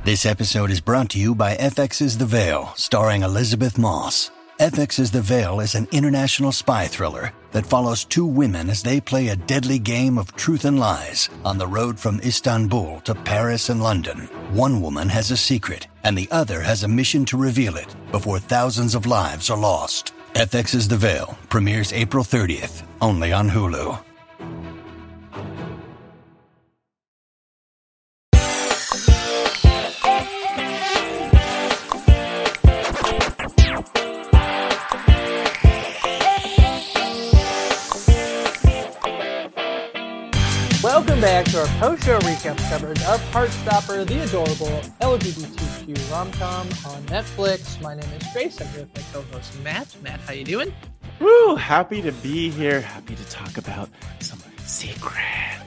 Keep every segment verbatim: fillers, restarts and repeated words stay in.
This episode is brought to you by F X's The Veil, starring Elizabeth Moss. F X's The Veil is an international spy thriller that follows two women as they play a deadly game of truth and lies on the road from Istanbul to Paris and London. One woman has a secret, and the other has a mission to reveal it before thousands of lives are lost. F X's The Veil premieres April thirtieth, only on Hulu. Welcome back to our post-show recap coverage of Heartstopper, the adorable L G B T Q rom-com on Netflix. My name is Grace. I'm here with my co-host Matt. Matt, how you doing? Woo! Happy to be here. Happy to talk about some secret.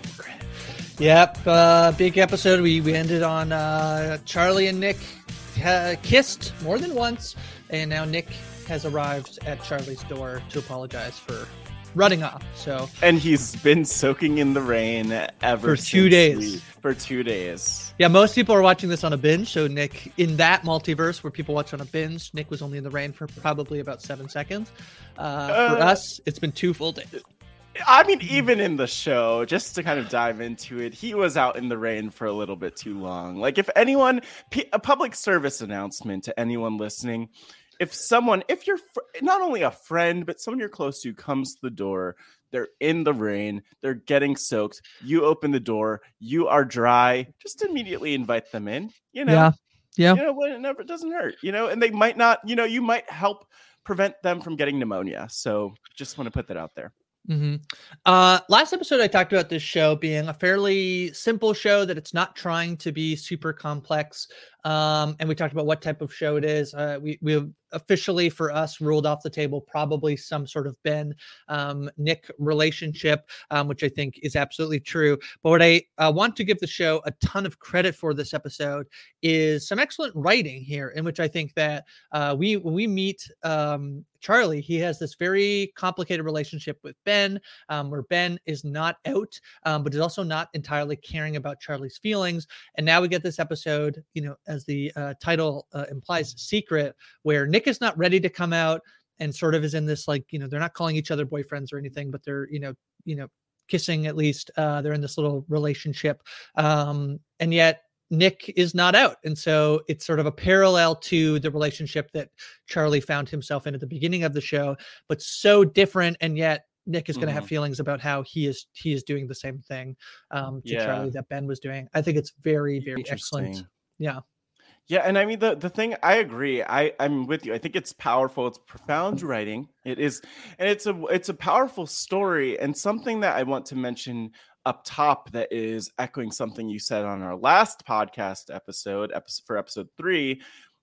Yep, uh, big episode. We we ended on uh, Charlie and Nick uh, kissed more than once, and now Nick has arrived at Charlie's door to apologize for running off. So and he's been soaking in the rain ever for two since days. We, for two days. Yeah, most people are watching this on a binge. So Nick, in that multiverse where people watch on a binge, Nick was only in the rain for probably about seven seconds. Uh, uh, for us, it's been two full days. I mean, even in the show, just to kind of dive into it, he was out in the rain for a little bit too long. Like, if anyone, a public service announcement to anyone listening. If someone, if you're fr- not only a friend, but someone you're close to comes to the door, they're in the rain, they're getting soaked, you open the door, you are dry, just immediately invite them in, you know? Yeah. Yeah. You know, when it never doesn't hurt, you know, and they might not, you know, you might help prevent them from getting pneumonia. So just want to put that out there. Mm-hmm. Uh, last episode, I talked about this show being a fairly simple show, that it's not trying to be super complex. Um, and we talked about what type of show it is. Uh, we we have officially, for us, ruled off the table probably some sort of Ben um, Nick relationship, um, which I think is absolutely true. But what I uh, want to give the show a ton of credit for this episode is some excellent writing here, in which I think that uh, we when we meet um, Charlie, he has this very complicated relationship with Ben, um, where Ben is not out, um, but is also not entirely caring about Charlie's feelings. And now we get this episode, you know, as the uh, title uh, implies, secret, where Nick is not ready to come out and sort of is in this, like, you know, they're not calling each other boyfriends or anything, but they're, you know, you know, kissing at least. Uh, they're in this little relationship. Um, and yet Nick is not out. And so it's sort of a parallel to the relationship that Charlie found himself in at the beginning of the show, but so different. And yet Nick is going to mm-hmm. have feelings about how he is, he is doing the same thing um, to yeah. Charlie that Ben was doing. I think it's very, very excellent. Yeah. Yeah, and I mean, the, the thing, I agree. I, I'm with you. I think it's powerful. It's profound writing. It is, and it's a it's a powerful story, and something that I want to mention up top that is echoing something you said on our last podcast episode, episode for episode three,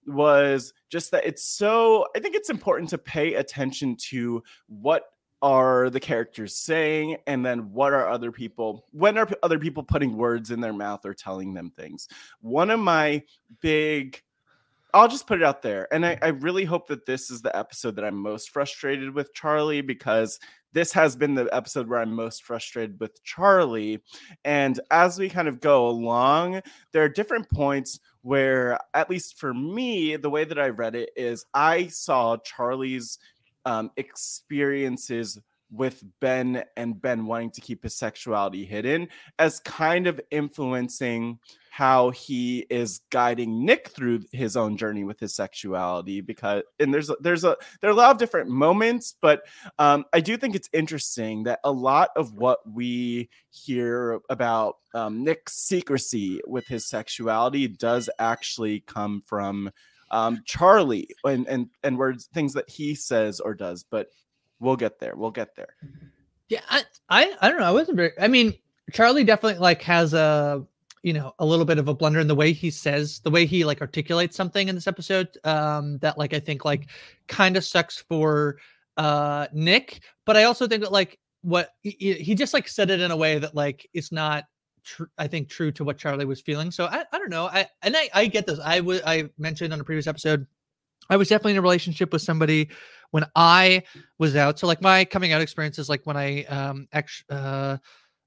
was just that it's so, I think it's important to pay attention to what are the characters saying, and then what are other people, when are other people putting words in their mouth or telling them things. One of my big, I'll just put it out there, and I, I really hope that this is the episode that I'm most frustrated with Charlie, because this has been the episode where I'm most frustrated with Charlie. And as we kind of go along, there are different points where, at least for me, the way that I read it is I saw Charlie's Um, experiences with Ben and Ben wanting to keep his sexuality hidden as kind of influencing how he is guiding Nick through his own journey with his sexuality. Because, and there's a, there's a there are a lot of different moments, but um, I do think it's interesting that a lot of what we hear about um, Nick's secrecy with his sexuality does actually come from um Charlie and and and words, things that he says or does. But we'll get there we'll get there yeah I, I I don't know. I wasn't very, I mean, Charlie definitely like has a, you know, a little bit of a blunder in the way he says, the way he like articulates something in this episode um that like I think like kind of sucks for uh Nick. But I also think that like what he, he just like said it in a way that like it's not Tr- I think true to what Charlie was feeling. So I, I don't know. I and I, I get this. I would I mentioned on a previous episode, I was definitely in a relationship with somebody when I was out. So like my coming out experience is like when I um actually uh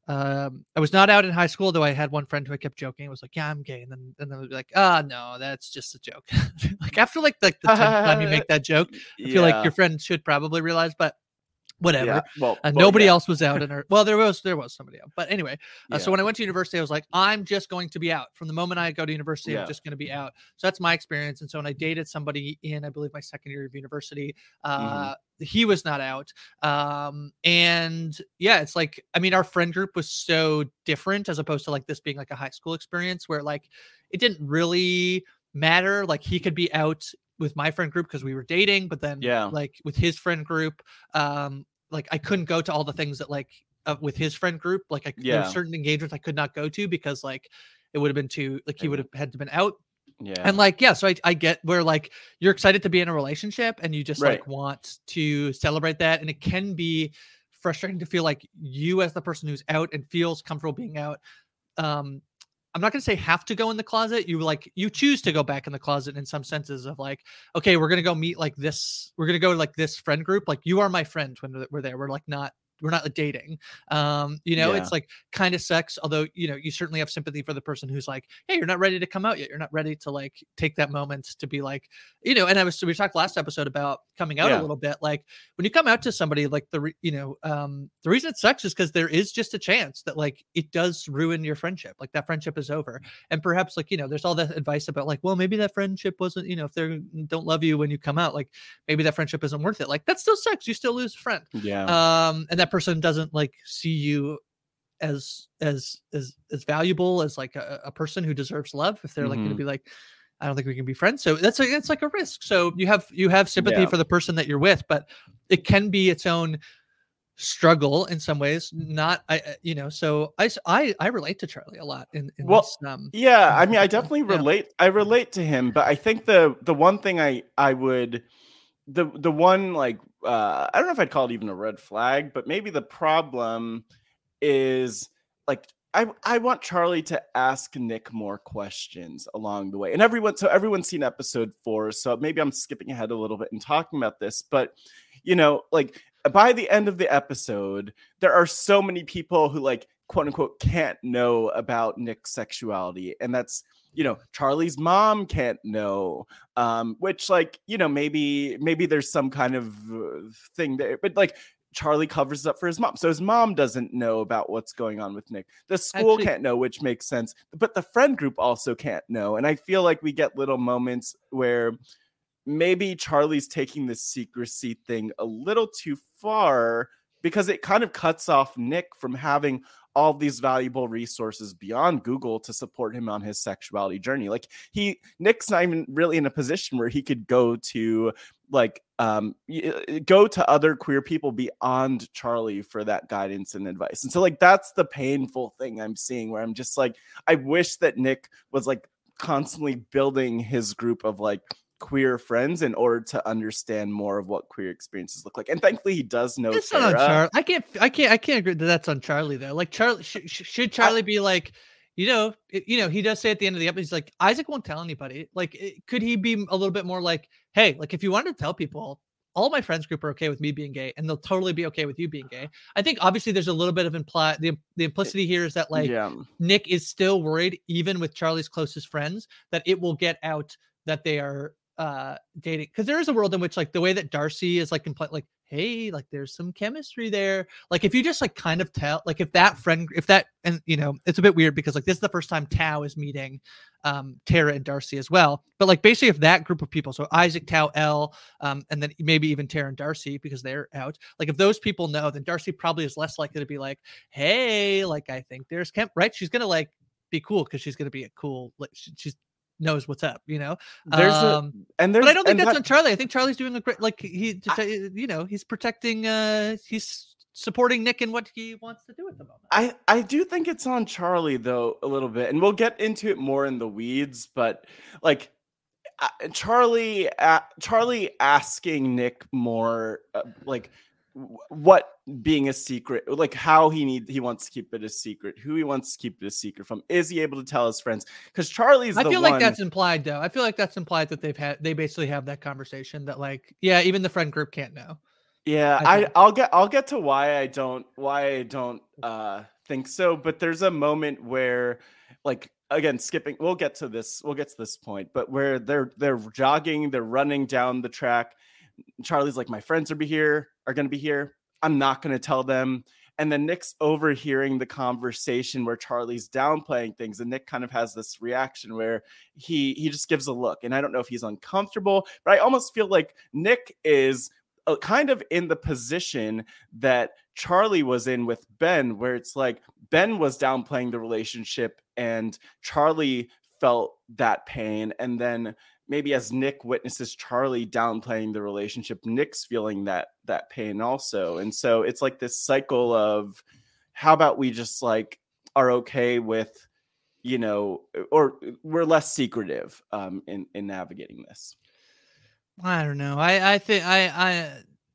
Um, I was not out in high school, though I had one friend who I kept joking. It was like, yeah, I'm gay. And then, and then they'd be like, ah, oh, no, that's just a joke. Like after like, like the tenth time you make that joke, I feel Yeah. like your friend should probably realize, but whatever. Yeah. Well, Uh, well, nobody yeah. else was out in her. Well, there was there was somebody out, but anyway. Uh, So Yeah. when I went to university, I was like, I'm just going to be out. From the moment I go to university, Yeah. I'm just going to be out. So that's my experience. And so when I dated somebody in, I believe, my second year of university, uh, Mm-hmm. he was not out. Um, and yeah, it's like, I mean, our friend group was so different as opposed to like this being like a high school experience where like it didn't really matter. Like he could be out with my friend group because we were dating, but then Yeah. like with his friend group, um, like I couldn't go to all the things that like uh, with his friend group, like I, there were Yeah. certain engagements I could not go to because like it would have been too like he would have had to been out. Yeah. And like, yeah, so I, I get where like you're excited to be in a relationship and you just Right. like want to celebrate that. And it can be frustrating to feel like you as the person who's out and feels comfortable being out. Um, I'm not going to say have to go in the closet. You like, you choose to go back in the closet in some senses of like, okay, we're going to go meet like this. We're going to go to like this friend group. Like you are my friend when we're there. We're like not, we're not dating. Um, you know, Yeah. it's like kind of sex, although, you know, you certainly have sympathy for the person who's like, hey, you're not ready to come out yet. You're not ready to like take that moment to be like, you know, and I was, we talked last episode about coming out Yeah. a little bit. Like when you come out to somebody, like the, re- you know, um, the reason it sucks is because there is just a chance that like it does ruin your friendship. Like that friendship is over. And perhaps like, you know, there's all that advice about like, well, maybe that friendship wasn't, you know, if they don't love you when you come out, like maybe that friendship isn't worth it. Like that still sucks. You still lose a friend. Yeah. Um, and that person doesn't like see you as as as as valuable as like a, a person who deserves love if they're like going to Mhm. be like, I don't think we can be friends. So that's like it's like a risk. So you have you have sympathy Yeah. for the person that you're with, but it can be its own struggle in some ways. Not I I- you know. So I s- I I relate to Charlie a lot in, in Well, this. Um, Yeah, in I mean, I particular. definitely Yeah. relate. I relate to him, but I think the the one thing I I would the the one like uh I don't know if I'd call it even a red flag, but maybe the problem is like I I want Charlie to ask Nick more questions along the way. And everyone so everyone's seen episode four, so maybe I'm skipping ahead a little bit and talking about this, but you know, like by the end of the episode, there are so many people who like quote unquote can't know about Nick's sexuality. And that's, you know, Charlie's mom can't know, um, which like, you know, maybe, maybe there's some kind of uh, thing there, but like Charlie covers up for his mom. So his mom doesn't know about what's going on with Nick. The school Actually- can't know, which makes sense, but the friend group also can't know. And I feel like we get little moments where maybe Charlie's taking this secrecy thing a little too far because it kind of cuts off Nick from having all these valuable resources beyond Google to support him on his sexuality journey. Like he, Nick's not even really in a position where he could go to like, um, y- go to other queer people beyond Charlie for that guidance and advice. And so like, that's the painful thing I'm seeing where I'm just like, I wish that Nick was like constantly building his group of like queer friends in order to understand more of what queer experiences look like. And thankfully he does know It's not on Tara. Charlie. I can't. I can't. I can't agree that that's on Charlie though. Like Charlie, sh- sh- should Charlie be like, you know, it- you know, he does say at the end of the episode, he's like, Isaac won't tell anybody. Like, it- could he be a little bit more like, hey, like if you wanted to tell people, all my friends group are okay with me being gay, and they'll totally be okay with you being gay. I think obviously there's a little bit of imply the the implicity here is that like yeah. Nick is still worried, even with Charlie's closest friends, that it will get out that they are uh dating, because there is a world in which like the way that Darcy is like compl- like hey, like there's some chemistry there, like if you just like kind of tell, like if that friend if that and you know it's a bit weird because like this is the first time Tao is meeting um Tara and Darcy as well, but like basically if that group of people, so Isaac, Tao, Elle, um and then maybe even Tara and Darcy because they're out, like if those people know, then Darcy probably is less likely to be like, hey, like I think there's chem, right? She's gonna like be cool because she's gonna be a cool, like she, she's knows what's up, you know. There's um a and there's but I don't think and that's that- on Charlie. I think Charlie's doing a great, like he, you know, he's protecting, uh, he's supporting Nick in what he wants to do at the moment. I, I do think it's on Charlie though a little bit, and we'll get into it more in the weeds. But like uh, Charlie, uh, Charlie asking Nick more, uh, like w- what being a secret, like how he need he wants to keep it a secret, who he wants to keep it a secret from. Is he able to tell his friends? Because Charlie's I the feel one. like that's implied though. I feel like that's implied that they've had, they basically have that conversation that like, yeah, even the friend group can't know. Yeah, I I, think. I'll get I'll get to why I don't why I don't uh think so, but there's a moment where, like, again, skipping, we'll get to this, we'll get to this point, but where they're they're jogging, they're running down the track. Charlie's like, my friends are be here, are gonna be here. I'm not gonna tell them. And then Nick's overhearing the conversation where Charlie's downplaying things, and Nick kind of has this reaction where he he just gives a look. And I don't know if he's uncomfortable, but I almost feel like Nick is uh, kind of in the position that Charlie was in with Ben, where it's like Ben was downplaying the relationship and Charlie felt that pain. And then maybe as Nick witnesses Charlie downplaying the relationship, Nick's feeling that that pain also. And so it's like this cycle of, how about we just like are okay with, you know, or we're less secretive um, in in navigating this. I don't know. I I think I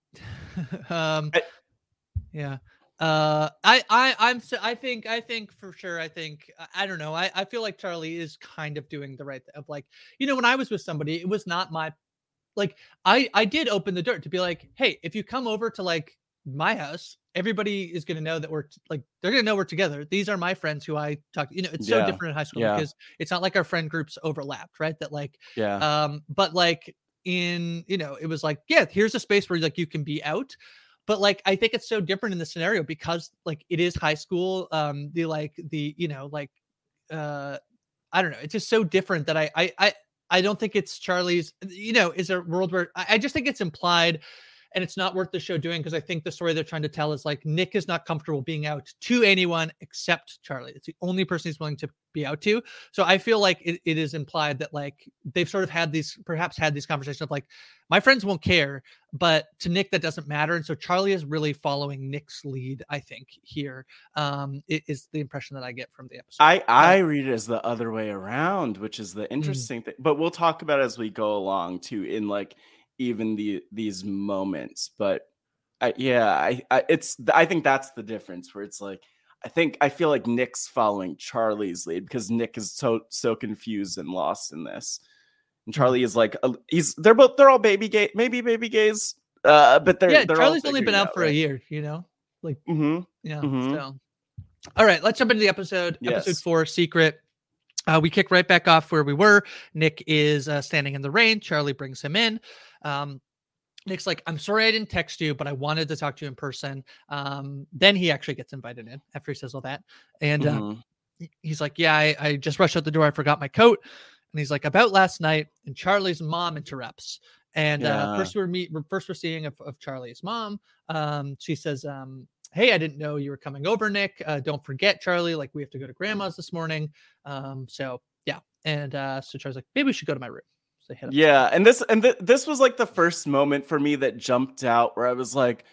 I um I, yeah. Uh, I, I, I'm, so, I think, I think for sure. I think, I, I don't know. I, I feel like Charlie is kind of doing the right thing of like, you know, when I was with somebody, it was not my, like, I, I did open the door to be like, hey, if you come over to like my house, everybody is going to know that we're t- like, they're going to know we're together. These are my friends who I talk, you know, it's so yeah, different in high school yeah, because it's not like our friend groups overlapped, right? That like, yeah. um, but like in, you know, it was like, yeah, here's a space where like you can be out. But like, I think it's so different in the scenario because like it is high school. Um, the like the you know like, uh, I don't know. It's just so different that I I I I don't think it's Charlie's. You know, is a world where I, I just think it's implied, and it's not worth the show doing because I think the story they're trying to tell is like Nick is not comfortable being out to anyone except Charlie. It's the only person he's willing to be out to. So I feel like it, it is implied that like they've sort of had these, perhaps had these conversations of like, my friends won't care, but to Nick that doesn't matter. And so Charlie is really following Nick's lead, I think, here. Um, it is the impression that I get from the episode. I, I uh, read it as the other way around, which is the interesting mm. thing. But we'll talk about it as we go along too, in like even the these moments. But I, yeah, I, I it's I think that's the difference where it's like I think I feel like Nick's following Charlie's lead because Nick is so so confused and lost in this. And Charlie is like, he's they're both they're all baby gay, maybe baby gays, uh, but they're yeah. they're Charlie's only been out, out for right? a year, you know, like mm-hmm. yeah. Mm-hmm. So, all right, let's jump into the episode. Yes. Episode four, Secret. Uh, we kick right back off where we were. Nick is uh, standing in the rain. Charlie brings him in. Um, Nick's like, I'm sorry I didn't text you, but I wanted to talk to you in person. Um, then he actually gets invited in after he says all that, and mm-hmm. uh, he's like, yeah, I, I just rushed out the door. I forgot my coat. And he's like, about last night, and Charlie's mom interrupts. And yeah. uh, first we're meet, first we're seeing of, of Charlie's mom. Um, she says, um, "Hey, I didn't know you were coming over, Nick. Uh, don't forget, Charlie. Like we have to go to Grandma's this morning. Um, so yeah." And uh, so Charlie's like, "Maybe we should go to my room." So they head up. Yeah, and this and th- this was like the first moment for me that jumped out where I was like,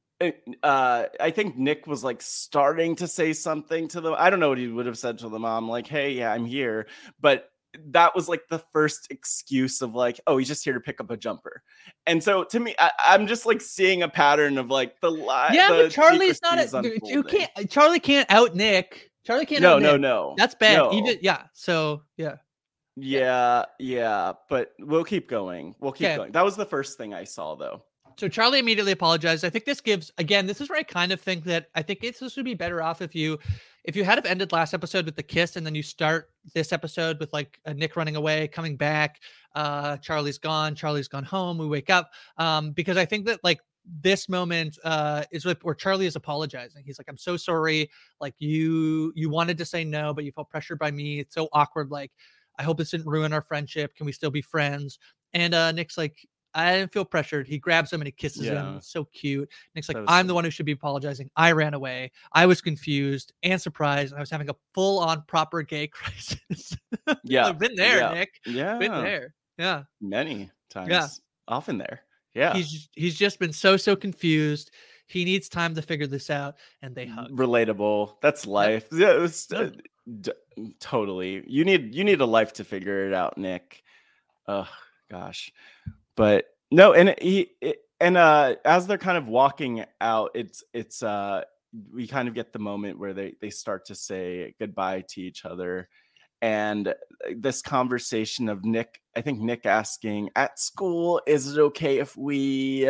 uh, I think Nick was like starting to say something to them. I don't know what he would have said to the mom, like, "Hey, yeah, I'm here," but that was like the first excuse of like, oh, he's just here to pick up a jumper. And so to me, I, I'm just like seeing a pattern of like the lie. Yeah, the but Charlie's not a, you can't, Charlie can't out Nick. Charlie can't no, out no, Nick. no. That's bad. No. Even, yeah. So yeah. Yeah, yeah. But we'll keep going. We'll keep okay. going. That was the first thing I saw though. So Charlie immediately apologized. I think this gives, again, this is where I kind of think that I think it's, this would be better off if you, if you had have ended last episode with the kiss and then you start this episode with like a Nick running away, coming back, uh, Charlie's gone, Charlie's gone home, we wake up. Um, because I think that like this moment uh, is with, where Charlie is apologizing. He's like, I'm so sorry. Like you, you wanted to say no, but you felt pressured by me. It's so awkward. Like, I hope this didn't ruin our friendship. Can we still be friends? And uh, Nick's like, I didn't feel pressured. He grabs him and he kisses yeah. him. It's so cute. Nick's like, I'm sweet. The one who should be apologizing. I ran away. I was confused and surprised. I was having a full on proper gay crisis. Yeah. I've been there, yeah. Nick. Yeah. Been there. Yeah. Many times. Yeah. Often there. Yeah. He's he's just been so, so confused. He needs time to figure this out. And they hug. Relatable. That's life. Yep. Yeah. It's, yep. uh, d- totally. You need, you need a life to figure it out, Nick. Oh, gosh. But no, and he it, and uh, as they're kind of walking out, it's it's uh, we kind of get the moment where they they start to say goodbye to each other, and this conversation of Nick, I think Nick asking at school, is it okay if we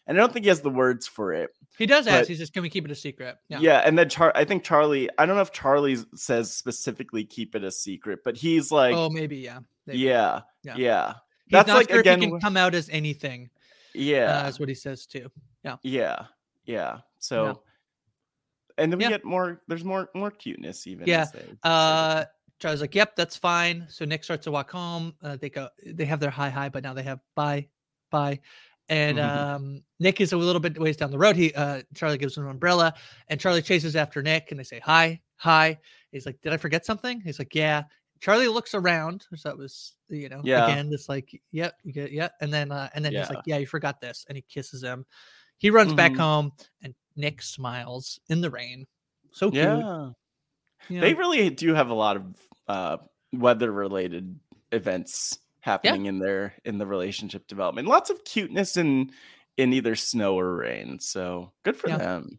and I don't think he has the words for it. He does but, ask. He says, "Can we keep it a secret?" Yeah, yeah and then Char- I think Charlie. I don't know if Charlie says specifically keep it a secret, but he's like, "Oh, maybe, yeah, maybe. yeah, yeah, yeah." He's That's not like sure again, if he can come out as anything. Yeah, uh, that's what he says too. Yeah, yeah, yeah. So, yeah. and then we yeah. get more. There's more, more cuteness even. Yeah. As they uh, Charlie's like, "Yep, that's fine." So Nick starts to walk home. Uh, they go. They have their hi hi, but now they have bye, bye. And um, Nick is a little bit ways down the road. He uh, Charlie gives him an umbrella, and Charlie chases after Nick, and they say hi, hi. He's like, "Did I forget something?" He's like, "Yeah." Charlie looks around, so that was, you know, yeah. again, this like, yep, you get, yeah, and then uh, and then yeah. he's like, "Yeah, you forgot this," and he kisses him. He runs mm-hmm. back home, and Nick smiles in the rain. So cute. Yeah, yeah. They really do have a lot of uh, weather-related events happening yeah. in their in the relationship development. Lots of cuteness in in either snow or rain. So good for yeah. them.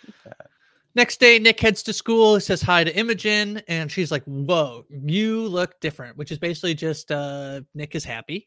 Next day, Nick heads to school. He says hi to Imogen, and she's like, "Whoa, you look different," which is basically just uh, Nick is happy.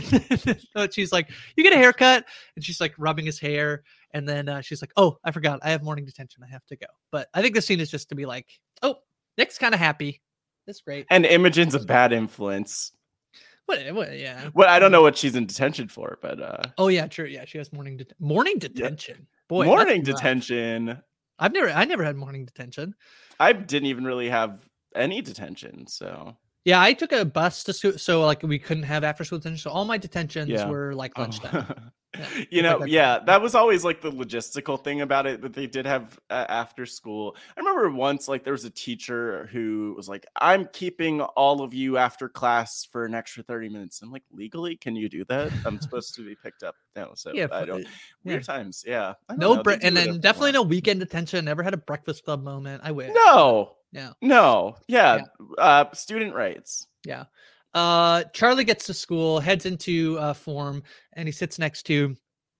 So she's like, "You get a haircut," and she's like rubbing his hair, and then uh, she's like, "Oh, I forgot, I have morning detention. I have to go." But I think the scene is just to be like, "Oh, Nick's kind of happy. That's great." And Imogen's a bad influence. What, what, yeah. Well, I don't know what she's in detention for, but uh oh yeah, true. Yeah, she has morning det- morning detention. Yeah. Boy, morning detention. I've never, I never had morning detention. I didn't even really have any detention. So yeah, I took a bus to school, so like we couldn't have after school detention. So all my detentions yeah. were like lunchtime. Oh. Yeah. You know, like yeah, that was always like the logistical thing about it, that they did have uh, after school. I remember once, like, there was a teacher who was like, "I'm keeping all of you after class for an extra thirty minutes. I'm like, legally, can you do that? I'm supposed to be picked up now. So yeah, I don't. Weird yeah. times. Yeah. No, bre- and then definitely no weekend detention. Never had a breakfast club moment. I wish. No. Yeah. No. Yeah. yeah. Uh, student rights. Yeah. Uh, Charlie gets to school, heads into uh, form, and he sits next to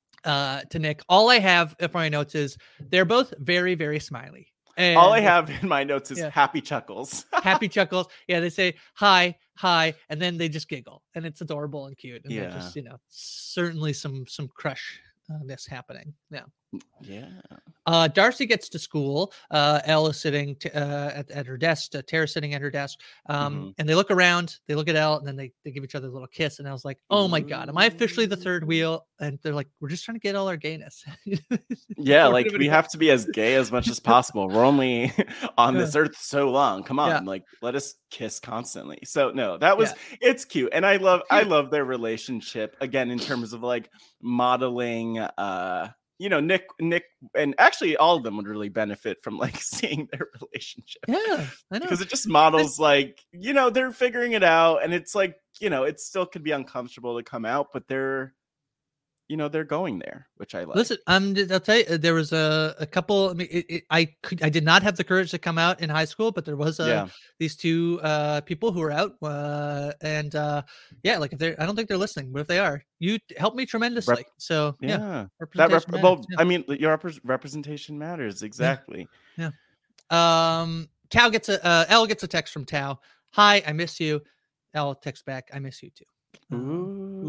uh, to Nick. All I have for my notes is they're both very, very smiley. And all I have in my notes is yeah. happy chuckles. Happy chuckles. Yeah, they say hi, hi, and then they just giggle, and it's adorable and cute. And yeah, just, you know, certainly some some crush uh, this happening. Yeah. Yeah. Uh, Darcy gets to school. Uh, Elle is sitting t- uh, at, at her desk. Uh, Tara's sitting at her desk. Um, mm-hmm. And they look around. They look at Elle, and then they, they give each other a little kiss. And I was like, "Oh my god, am I officially the third wheel?" And they're like, "We're just trying to get all our gayness." Yeah, like we have to be as gay as much as possible. We're only on yeah. this earth so long. Come on, yeah. like let us kiss constantly. So no, that was yeah. it's cute, and I love I love their relationship again in terms of like modeling. Uh, You know, Nick, Nick, and actually all of them would really benefit from like seeing their relationship. Yeah, I know. Because it just models like, you know, they're figuring it out, and it's like, you know, it still could be uncomfortable to come out, but they're, you know, they're going there, which I like. Listen, um, I'll tell you, there was a, a couple. I mean, it, it, I could, I did not have the courage to come out in high school, but there was a, yeah. these two uh, people who were out, uh, and uh, yeah, like if they're, I don't think they're listening, but if they are, you helped me tremendously. Rep- so yeah, yeah. that rep- matters, well, yeah. I mean, your rep- representation matters exactly. Yeah. yeah. Um, Tao gets a, uh, Elle gets a text from Tao. "Hi, I miss you." Elle texts back, "I miss you too." Ooh.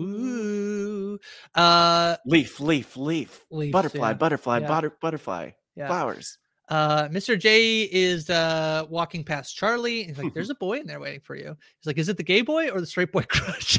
Ooh. Uh, leaf, leaf, leaf, leaf butterfly, yeah. butterfly, yeah. butter, butterfly, yeah. flowers. Uh, Mister J is uh, walking past Charlie. He's like, "There's a boy in there waiting for you." He's like, "Is it the gay boy or the straight boy crush?"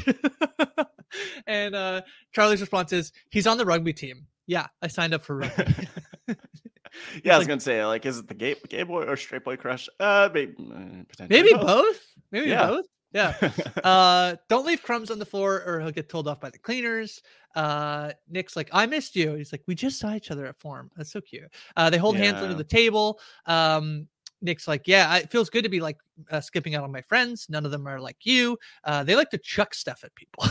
And uh, Charlie's response is, "He's on the rugby team." Yeah, I signed up for rugby. Yeah, I was like, gonna say, like, is it the gay gay boy or straight boy crush? Uh, maybe, uh, maybe both. both. Maybe yeah. both. Yeah. Uh, don't leave crumbs on the floor or he'll get told off by the cleaners. Uh, Nick's like, "I missed you." He's like, "We just saw each other at form." That's so cute. Uh, they hold yeah. hands under the table. Um, Nick's like, "Yeah, it feels good to be like uh, skipping out on my friends. None of them are like you. Uh, they like to chuck stuff at people."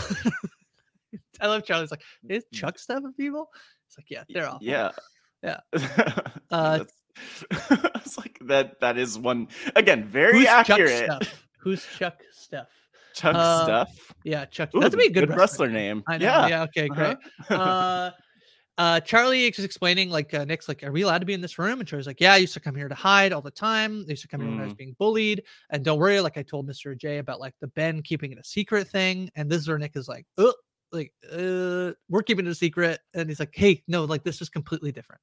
I love Charlie's like, "They chuck stuff at people?" It's like, yeah, they're awful. Yeah. Yeah. Uh, it's like that. That is one again, very who's accurate. Chuck Stuff? Who's Chuck Stuff? Chuck uh, Stuff. Yeah, Chuck. Ooh, That'd be a good, good wrestler, wrestler name. I know. Yeah. Yeah. Okay. Great. Uh-huh. uh, uh, Charlie is explaining, like, uh, Nick's like, "Are we allowed to be in this room?" And Charlie's like, "Yeah, I used to come here to hide all the time. I used to come here mm. when I was being bullied. And don't worry, like I told Mister J about like the Ben keeping it a secret thing." And this is where Nick is like, "Oh, like, uh, we're keeping it a secret. And he's like, hey, no, like this is completely different.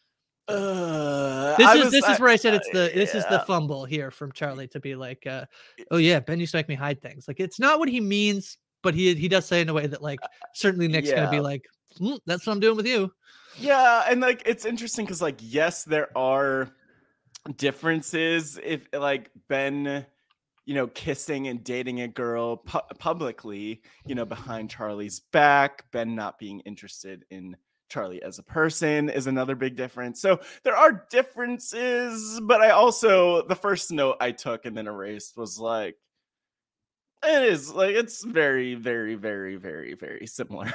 Uh, this I is was, this I, is where I said it's the uh, this yeah. is the fumble here from Charlie to be like, uh, oh yeah, Ben used to make me hide things. Like it's not what he means, but he he does say in a way that like certainly Nick's yeah. gonna be like, mm, that's what I'm doing with you. Yeah, and like it's interesting because like yes, there are differences if like Ben, you know, kissing and dating a girl pu- publicly, you know, behind Charlie's back, Ben not being interested in Charlie as a person is another big difference. So there are differences, but I also, the first note I took and then erased was like, it is like, it's very, very, very, very, very similar.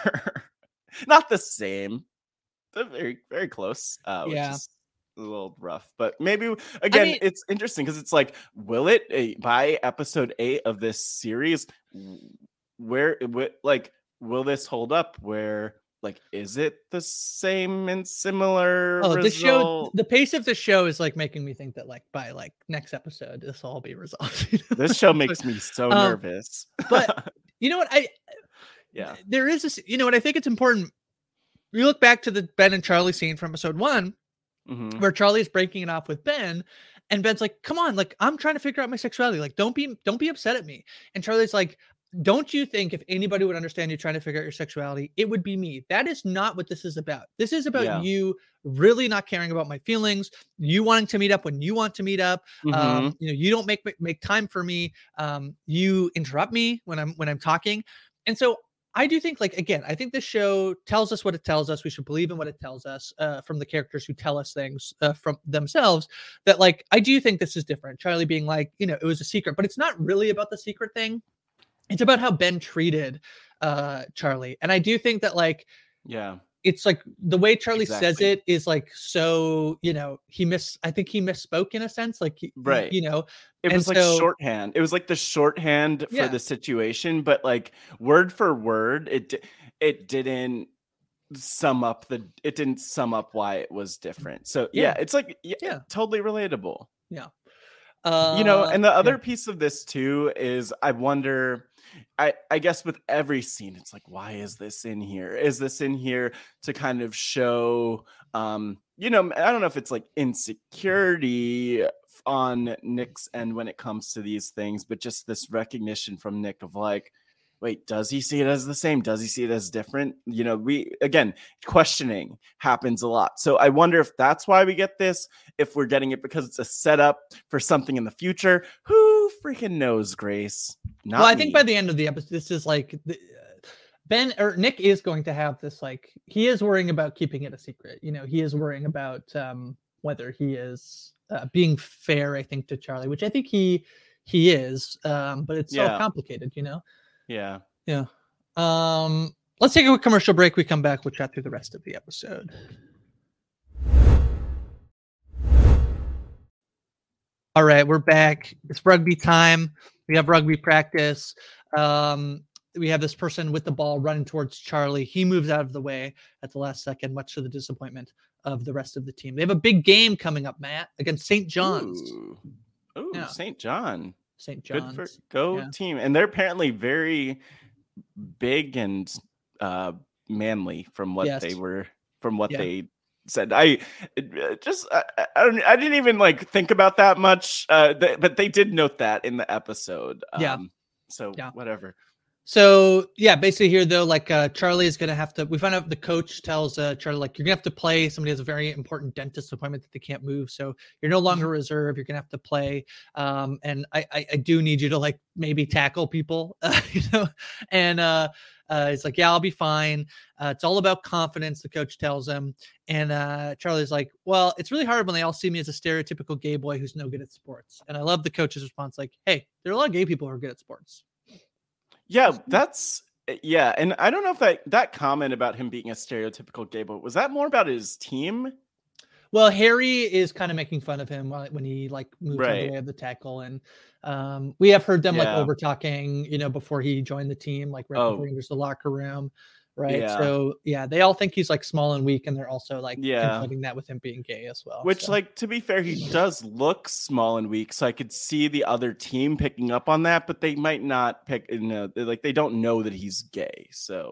Not the same, but very, very close, uh, which Yeah. is a little rough, but maybe again, I mean, it's interesting because it's like, will it uh, by episode eight of this series, where it like, will this hold up? Where like, is it the same and similar oh, the show, result? the pace of the show is like making me think that like by like next episode, this will all be resolved. You know? This show makes me so um, nervous. But you know what? I yeah, there is this. You know what? I think it's important. You look back to the Ben and Charlie scene from episode one, mm-hmm. where Charlie's breaking it off with Ben, and Ben's like, "Come on, like I'm trying to figure out my sexuality. Like, don't be don't be upset at me." And Charlie's like, don't you think if anybody would understand you trying to figure out your sexuality, it would be me? That is not what this is about. This is about yeah. you really not caring about my feelings, you wanting to meet up when you want to meet up. Mm-hmm. Um, you know, you don't make make time for me. Um, you interrupt me when I'm when I'm talking. And so I do think, like, again, I think the show tells us what it tells us. We should believe in what it tells us uh, from the characters who tell us things uh, from themselves. That, like, I do think this is different. Charlie being like, you know, it was a secret, but it's not really about the secret thing. It's about how Ben treated uh, Charlie. And I do think that, like, yeah, it's like the way Charlie exactly. says it is like, so, you know, he miss, I think he misspoke in a sense, like, right. you know, it was like so, shorthand. It was like the shorthand for yeah. the situation, but like word for word, it, it didn't sum up the, it didn't sum up why it was different. So yeah, yeah it's like, yeah, yeah, totally relatable. Yeah. Uh, you know, and the other yeah. piece of this too is I wonder, I, I guess with every scene, it's like, why is this in here? Is this in here to kind of show, um, you know, I don't know if it's like insecurity on Nick's end when it comes to these things, but just this recognition from Nick of like, wait, does he see it as the same? Does he see it as different? You know, we, again, questioning happens a lot. So I wonder if that's why we get this, if we're getting it because it's a setup for something in the future. Who freaking knows, Grace? Not well, I me. think by the end of the episode, this is like the, uh, Ben or Nick is going to have this, like, he is worrying about keeping it a secret. You know, he is worrying about um, whether he is uh, being fair, I think, to Charlie, which I think he, he is, um, but it's yeah. so complicated, you know? Yeah. Yeah. Um, let's take a quick commercial break. We come back. We'll chat through the rest of the episode. All right, we're back. It's rugby time. We have rugby practice. Um, we have this person with the ball running towards Charlie. He moves out of the way at the last second, much to the disappointment of the rest of the team. They have a big game coming up, Matt, against Saint John's. Ooh, Ooh yeah. Saint John. Saint John's. Good for go yeah. team. And they're apparently very big and uh, manly from what yes. they were, from what yeah. they said. I just, I, I, don't, I didn't even like think about that much, uh, th- but they did note that in the episode. Um, yeah. So yeah. whatever. So yeah, basically here though, like uh, Charlie is going to have to, we find out the coach tells uh, Charlie, like, you're gonna have to play. Somebody has a very important dentist appointment that they can't move. So you're no longer reserve. You're going to have to play. Um, and I, I, I do need you to like maybe tackle people, uh, you know? And uh, uh, it's like, yeah, I'll be fine. Uh, it's all about confidence. The coach tells him. And uh, Charlie's like, well, it's really hard when they all see me as a stereotypical gay boy who's no good at sports. And I love the coach's response. Like, hey, there are a lot of gay people who are good at sports. Yeah, that's yeah, and I don't know if that that comment about him being a stereotypical gay boy, was that more about his team? Well, Harry is kind of making fun of him when he like moves right. out of the way of the tackle, and um, we have heard them yeah. like over talking, you know, before he joined the team, like right oh. before he enters the locker room. Right. Yeah. So yeah, they all think he's like small and weak, and they're also like yeah. conflating that with him being gay as well. Which, so. like, to be fair, he does look small and weak, so I could see the other team picking up on that, but they might not pick. You know, like they don't know that he's gay. So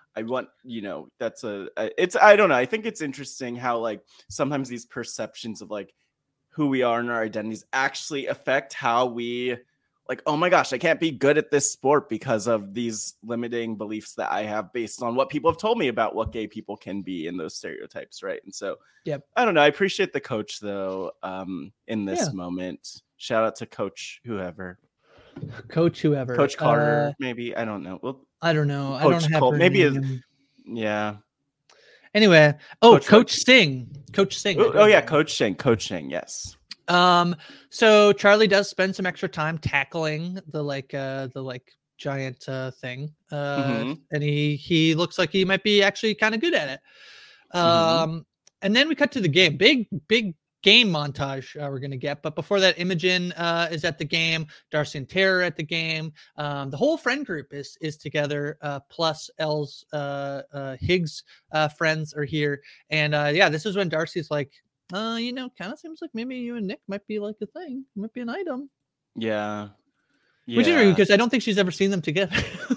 I want, you know, that's a, it's, I don't know. I think it's interesting how like sometimes these perceptions of like who we are and our identities actually affect how we like, oh my gosh, I can't be good at this sport because of these limiting beliefs that I have based on what people have told me about what gay people can be in those stereotypes. Right. And so, yep. I don't know. I appreciate the coach though, um, in this Yeah. moment. Shout out to coach whoever. Coach whoever. Coach Carter, uh, maybe. I don't know. Well, I don't know. Coach I don't have Cole, her maybe name. Is, yeah. Anyway, oh, Coach, Coach Singh. Coach Singh. Oh, oh yeah, Coach Singh. Coach Singh, yes. Um, so Charlie does spend some extra time tackling the like uh the like giant uh thing. Uh mm-hmm. and he he looks like he might be actually kind of good at it. Um mm-hmm. And then we cut to the game. Big, big game montage uh, we're gonna get. But before that, Imogen uh is at the game, Darcy and Tara at the game. Um, the whole friend group is is together, uh, plus Elle's uh uh Higgs uh friends are here. And uh yeah, this is when Darcy's like, Uh, you know, kind of seems like maybe you and Nick might be like a thing, might be an item. Yeah. Yeah. Which is weird because I don't think she's ever seen them together.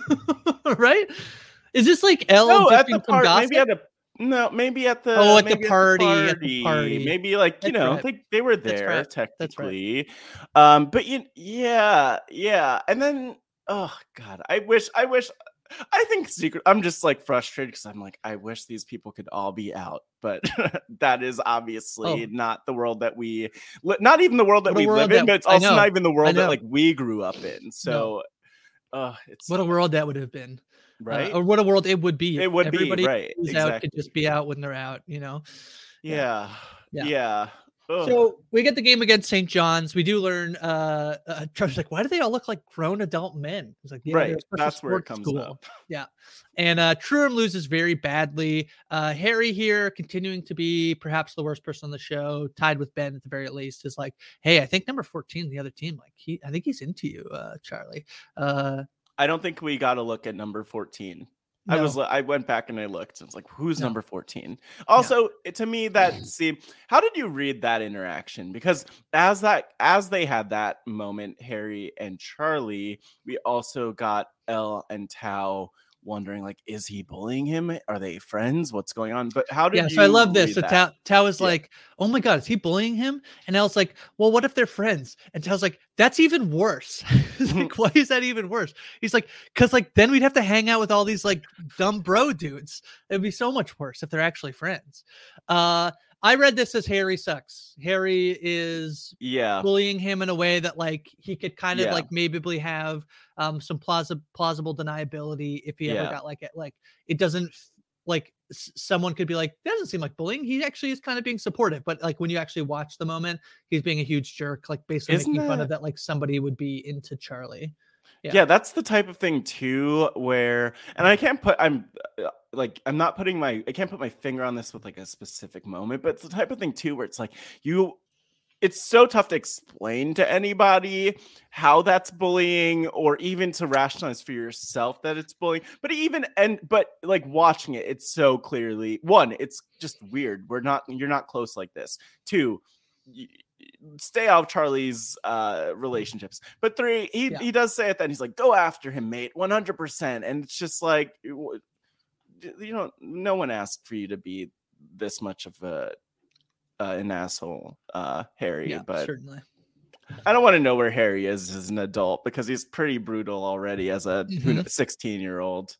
Right? Is this like Elle no, at the part, maybe at a no, maybe at the oh at the, party, at the party, at the party, maybe like you That's know, right. they they were there right. technically. Right. Um, but you, yeah, yeah, and then oh god, I wish, I wish. I think secret. I'm just like frustrated because I'm like, I wish these people could all be out, but that is obviously oh. not the world that we, not even the world that we live in, that, but it's also not even the world that like we grew up in. So, no. uh, it's what a world that would have been, right? Uh, or what a world it would be. It would Everybody be right. Who's exactly. out could just be out when they're out, you know. Yeah, yeah. yeah. Ugh. So we get the game against Saint John's. We do learn. Uh, uh Charlie's like, why do they all look like grown adult men? He's like, yeah, right. That's where it comes school. up. Yeah, and uh, Truum loses very badly. Uh, Harry here, continuing to be perhaps the worst person on the show, tied with Ben at the very least, is like, hey, I think number fourteen, the other team, like he, I think he's into you, uh, Charlie. Uh, I don't think we got to look at number fourteen. No. I was, I went back and I looked. I was like, who's no. number fourteen? Also, no. to me, that, see, how did you read that interaction? Because as that, as they had that moment, Harry and Charlie, we also got Elle and Tao wondering, like, is he bullying him? Are they friends? What's going on? But how did yeah, you so I love this. So that? Tao, Tao is yeah. like, oh my God, is he bullying him? And Elle's like, well, what if they're friends? And Tao's like, that's even worse. Like, why is that even worse? He's like, because like then we'd have to hang out with all these like dumb bro dudes. It'd be so much worse if they're actually friends. Uh I read this as Harry sucks. Harry is yeah bullying him in a way that like he could kind of yeah. like maybe have um some plausible plausible deniability if he yeah. ever got like it like it doesn't like s- someone could be like, that doesn't seem like bullying. He actually is kind of being supportive, but like when you actually watch the moment, he's being a huge jerk, like basically Isn't making that... fun of that like somebody would be into Charlie. Yeah. yeah, that's the type of thing too where, and I can't put, I'm uh, like, I'm not putting my, I can't put my finger on this with like a specific moment, but it's the type of thing too where it's like you, it's so tough to explain to anybody how that's bullying or even to rationalize for yourself that it's bullying. But even, and, but like watching it, it's so clearly, one, it's just weird. We're not, you're not close like this. Two, y- stay out of Charlie's uh relationships. But three, he, yeah. he does say it then he's like, go after him, mate, one hundred percent. And it's just like, you know, no one asked for you to be this much of a uh, an asshole, uh Harry. Yeah, but certainly I don't want to know where Harry is as an adult because he's pretty brutal already as a sixteen year old.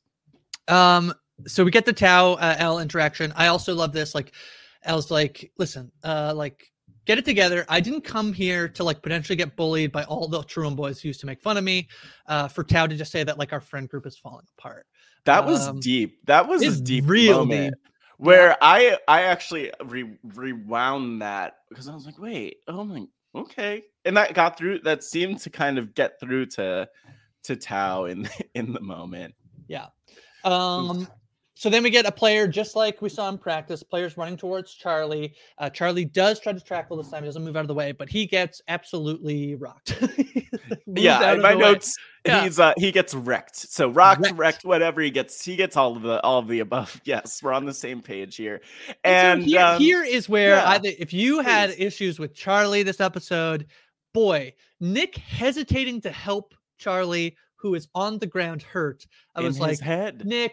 Um so we get the Tao uh, Elle interaction. I also love this, like Elle's like, listen, uh like get it together. I didn't come here to like potentially get bullied by all the Truum boys who used to make fun of me. Uh, for Tao to just say that like our friend group is falling apart. That was um, deep. That was a deep real moment deep. where yeah. I I actually re- rewound that because I was like, wait, oh my, okay, and that got through. That seemed to kind of get through to to Tao in in the moment. Yeah. Um. So then we get a player just like we saw in practice, players running towards Charlie. Uh, Charlie does try to tackle this time. He doesn't move out of the way, but he gets absolutely rocked. Yeah, in my notes, yeah. he's uh, he gets wrecked. So rocked, wrecked. wrecked, whatever he gets, he gets all of the all of the above. Yes, we're on the same page here. And, and so here, um, here is where yeah, I think if you had please. issues with Charlie this episode, boy, Nick hesitating to help Charlie, who is on the ground hurt. I in was his like, head. Nick,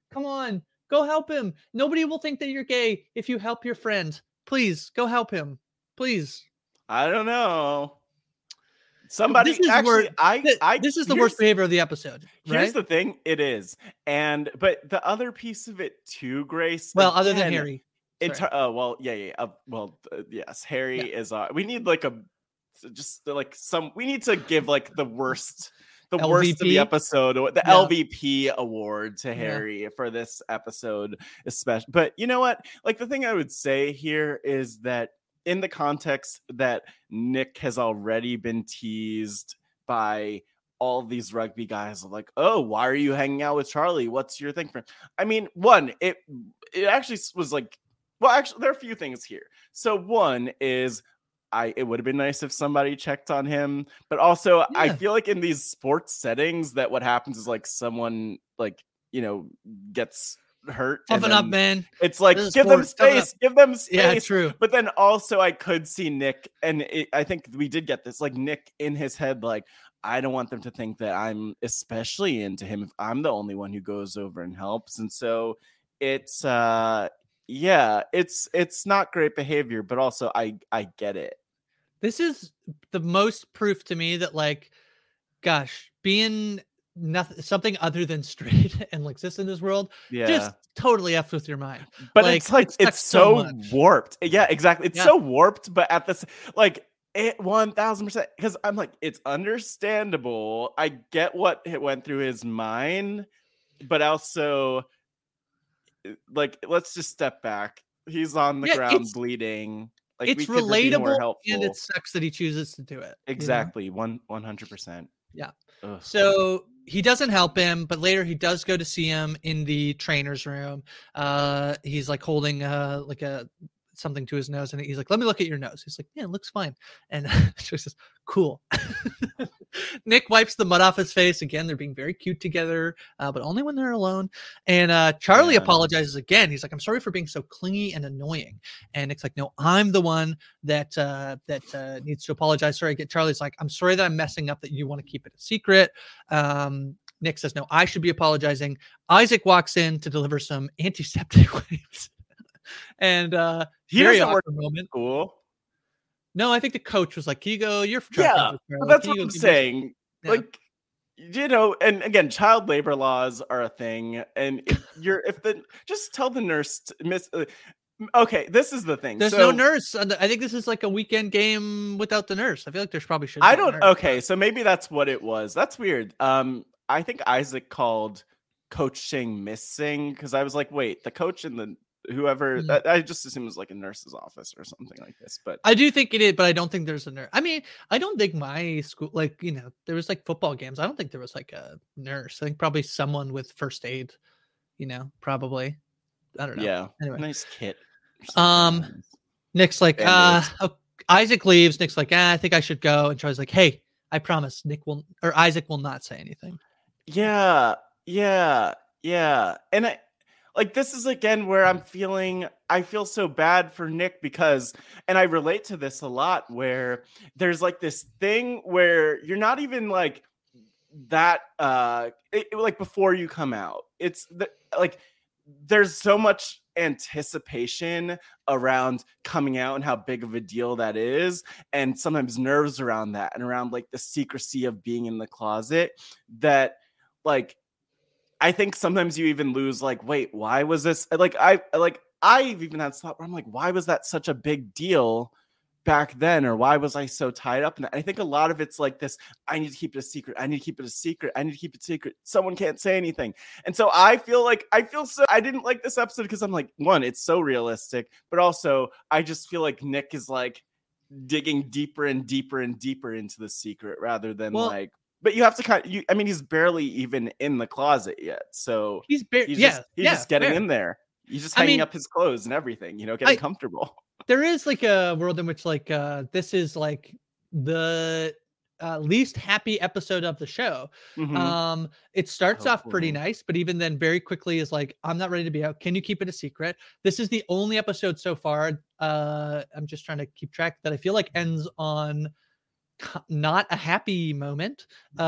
Come on, go help him. Nobody will think that you're gay if you help your friend. Please go help him. Please. I don't know. Somebody this is actually, wor- I, th- I, this is the worst behavior of the episode. Right? Here's the thing, it is, and but the other piece of it too, Grace. Well, again, other than Harry. In ter- oh well, yeah, yeah. Uh, well, uh, yes, Harry Yeah. is. Uh, we need like a, just like some. We need to give like the worst, the L V P? worst of the episode, or the Yeah. L V P award to Yeah. Harry for this episode, especially. But you know what? Like the thing I would say here is that in the context that Nick has already been teased by all these rugby guys, like, oh, why are you hanging out with Charlie? What's your thing for him? I mean, one, it it actually was like. Well, actually, there are a few things here. So one is, I it would have been nice if somebody checked on him, but also Yeah. I feel like in these sports settings that what happens is like someone like you know gets hurt. and Toughen up, then man. It's like This is give them sports, toughen up. space, give them space. Yeah, true. But then also I could see Nick, and it, I think we did get this, like Nick in his head, like I don't want them to think that I'm especially into him if I'm the only one who goes over and helps, and so it's uh. Yeah, it's it's not great behavior, but also I I get it. This is the most proof to me that, like, gosh, being nothing, something other than straight and like exist in this world, Yeah, just totally f with your mind. but like, it's like it it's sucks so so much. warped. Yeah, exactly. It's Yeah. so warped, but at this like it one thousand percent because I'm like it's understandable. I get what it went through his mind, but also like let's just step back. He's on the Yeah, ground it's- bleeding. Like we It's could be more relatable, helpful. and it sucks that he chooses to do it. you know? Exactly, one one hundred percent. Yeah. Ugh. So he doesn't help him, but later he does go to see him in the trainer's room. Uh, he's like holding uh like a something to his nose, and he's like, "Let me look at your nose." He's like, "Yeah, it looks fine." And she says, "Cool." Nick wipes the mud off his face again. They're being very cute together, uh, but only when they're alone. And uh, Charlie Yeah. apologizes again. He's like, "I'm sorry for being so clingy and annoying." And Nick's like, "No, I'm the one that uh, that uh, needs to apologize." Sorry, get Charlie's like, "I'm sorry that I'm messing up. That you want to keep it a secret." Um, Nick says, "No, I should be apologizing." Isaac walks in to deliver some antiseptic wipes, and uh, He very doesn't work awkward moment. cool. No, I think the coach was like, "Can you go? You're trying Yeah, to Charlie. but that's Can you what go I'm give this-" saying. Yeah. Like, you know, and again, child labor laws are a thing, and if you're if the just tell the nurse to miss. Uh, okay, this is the thing. There's so, no nurse. and I think this is like a weekend game without the nurse. I feel like there's probably should. I be a don't. nurse, Okay, but- so maybe that's what it was. That's weird. Um, I think Isaac called coaching missing because I was like, wait, the coach and the whoever. Mm. I, I just assumed it was like a nurse's office or something like this. But I do think it is, but I don't think there's a nurse. I mean, I don't think my school, like, you know, there was like football games. I don't think there was like a nurse. I think probably someone with first aid, you know, probably. I don't know. yeah, Anyway. nice kit. Um, Nick's like, uh, Band-Aids. oh, Isaac leaves. Nick's like, ah, I think I should go. And Charlie's like, hey, I promise Nick will, or Isaac will not say anything. Yeah, yeah, yeah. And I like this is again where I'm feeling I feel so bad for Nick because and I relate to this a lot where there's like this thing where you're not even like that uh it, it- like before you come out. It's the, like there's so much anticipation around coming out and how big of a deal that is and sometimes nerves around that and around like the secrecy of being in the closet that like I think sometimes you even lose like wait why was this like I like I've even had thought where I'm like why was that such a big deal back then or why was I so tied up in that? I think a lot of it's like this I need to keep it a secret I need to keep it a secret I need to keep it secret someone can't say anything and so I feel like I feel so I didn't like this episode because I'm like one it's so realistic but also I just feel like Nick is like digging deeper and deeper and deeper into the secret rather than Well, like but you have to kind of you I mean he's barely even in the closet yet so He's bare. he's Yeah. just he's yeah, just getting fair. in there he's just I hanging mean- up his clothes and everything you know getting I- comfortable There is like a world in which like uh this is like the uh, least happy episode of the show. Mhm. Um, it starts off pretty Hopefully. nice, but even then, very quickly is like, I'm not ready to be out. Can you keep it a secret? This is the only episode so far. Uh, I'm just trying to keep track that I feel like ends on not a happy moment.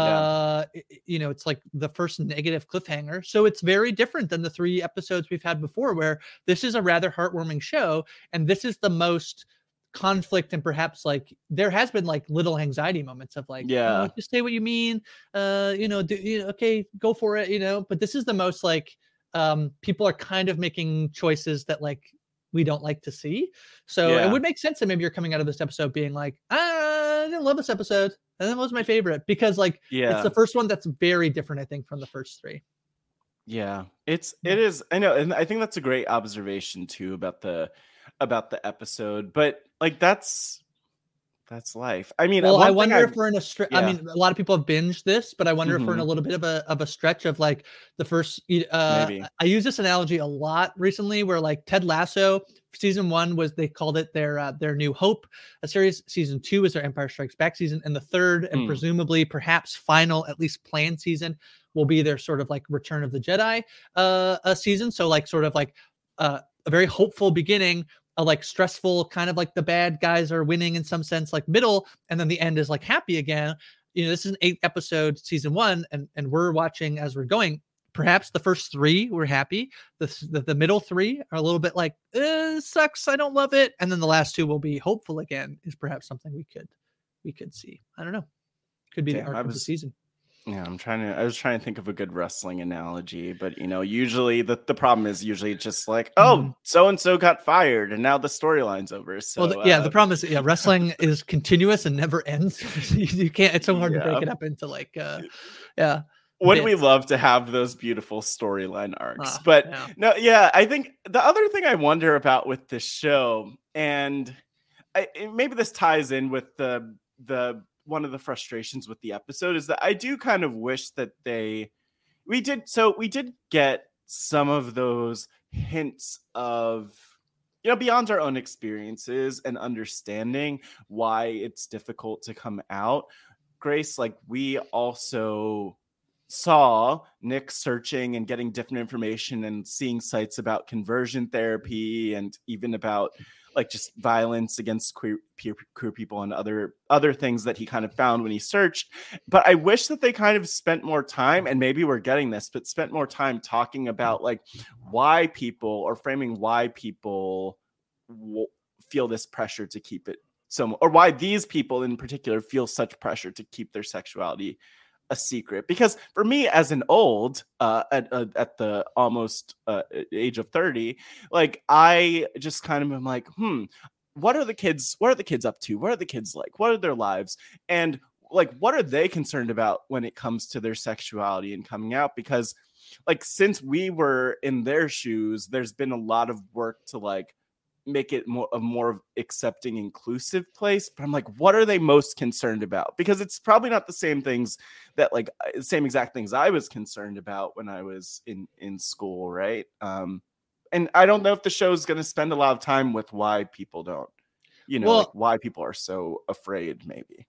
Uh, yeah. You know, it's like the first negative cliffhanger. So it's very different than the three episodes we've had before, where this is a rather heartwarming show. And this is the most conflict, and perhaps like there has been like little anxiety moments of like, yeah, oh, just say what you mean. Uh, you know, do, you know, okay, go for it, you know, but this is the most like, um, people are kind of making choices that like, we don't like to see. So yeah. It would make sense that maybe you're coming out of this episode being like, ah, I didn't love this episode. And that was my favorite, because like, yeah. It's the first one that's very different, I think, from the first three. Yeah, it's, it is. I know. And I think that's a great observation too, about the, about the episode, but like, that's, that's life. I mean, well, I wonder if we're in a stretch. Yeah. I mean, a lot of people have binged this, but I wonder mm-hmm. if we're in a little bit of a, of a stretch of like the first, uh, Maybe. I use this analogy a lot recently, where like Ted Lasso season one was, they called it their, uh, their New Hope, a series. Season two is their Empire Strikes Back season. And the third and mm. presumably perhaps final, at least planned season, will be their sort of like Return of the Jedi, uh, a season. So like sort of like, uh, a very hopeful beginning, a like stressful kind of like the bad guys are winning in some sense, like middle, and then the end is like happy again. You know, this is an eight episode season one, and and we're watching as we're going. Perhaps the first three we're happy. The the, the middle three are a little bit like, eh, sucks, I don't love it, and then the last two will be hopeful again. Is perhaps something we could we could see. I don't know. Could be Damn, the arc was... of the season. Yeah, I'm trying to, I was trying to think of a good wrestling analogy, but you know, usually the, the problem is usually just like, oh, mm. so-and-so got fired and now the storyline's over. So well, the, yeah, uh, the problem is, yeah, wrestling is continuous and never ends. you, you can't, it's so hard yeah. to break it up into like, uh, yeah. Wouldn't we love to have those beautiful storyline arcs? Uh, but yeah. no, yeah, I think the other thing I wonder about with this show, and I, maybe this ties in with the, the, one of the frustrations with the episode, is that I do kind of wish that they, we did, so we did get some of those hints of, you know, beyond our own experiences and understanding why it's difficult to come out. Grace, like we also saw Nick searching and getting different information and seeing sites about conversion therapy and even about like just violence against queer, queer, queer people and other other things that he kind of found when he searched. But I wish that they kind of spent more time, and maybe we're getting this, but spent more time talking about like why people, or framing why people w- feel this pressure to keep it so, or why these people in particular feel such pressure to keep their sexuality a secret. Because for me, as an old uh at, uh, at the almost uh, age of thirty, like I just kind of am like, hmm what are the kids what are the kids up to, what are the kids like, what are their lives, and like what are they concerned about when it comes to their sexuality and coming out? Because like since we were in their shoes, there's been a lot of work to like make it more a more accepting, inclusive place. But I'm like, what are they most concerned about? Because it's probably not the same things that like the same exact things I was concerned about when I was in, in school. Right. Um, and I don't know if the show is going to spend a lot of time with why people don't, you know, well, like why people are so afraid maybe.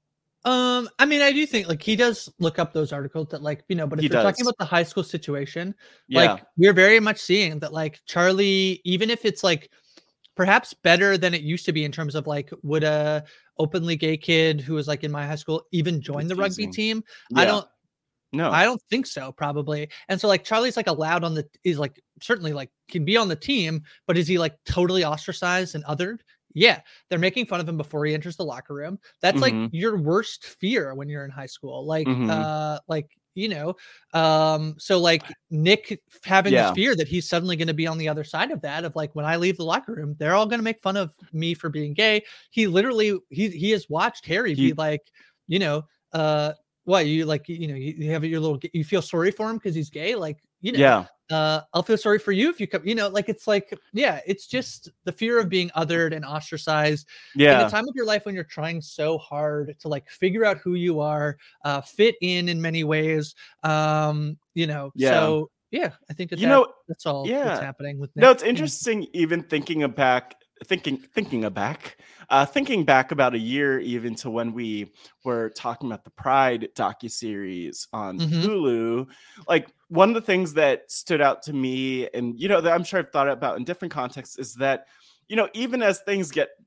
Um, I mean, I do think like he does look up those articles that like, you know, but if he you're does. talking about the high school situation, yeah. like we're very much seeing that like Charlie, even if it's like, perhaps better than it used to be in terms of like, would a openly gay kid who was like in my high school even join the rugby team? Yeah. I don't, no, I don't think so, probably. And so like Charlie's like allowed on the, is like certainly like can be on the team, but is he like totally ostracized and othered? Yeah. They're making fun of him before he enters the locker room. That's mm-hmm. like your worst fear when you're in high school. Like, mm-hmm. uh, like, you know, um, so like Nick having yeah. this fear that he's suddenly going to be on the other side of that, of like, when I leave the locker room, they're all going to make fun of me for being gay. He literally, he, he has watched Harry he, be like, you know, uh, what you like, you know, you, you have your little, you feel sorry for him because he's gay. Like, you know, yeah. uh, I'll feel sorry for you if you come, you know, like, it's like, yeah, it's just the fear of being othered and ostracized. Yeah. In the time of your life when you're trying so hard to like figure out who you are, uh, fit in in many ways. Um, you know, yeah. so yeah, I think that, you that know, that's all yeah. that's happening with Nick. No, it's interesting. Yeah. Even thinking of back, thinking, thinking of back, uh, thinking back about a year, even to when we were talking about the Pride docuseries on mm-hmm. Hulu, like one of the things that stood out to me, and, you know, that I'm sure I've thought about in different contexts, is that, you know, even as things get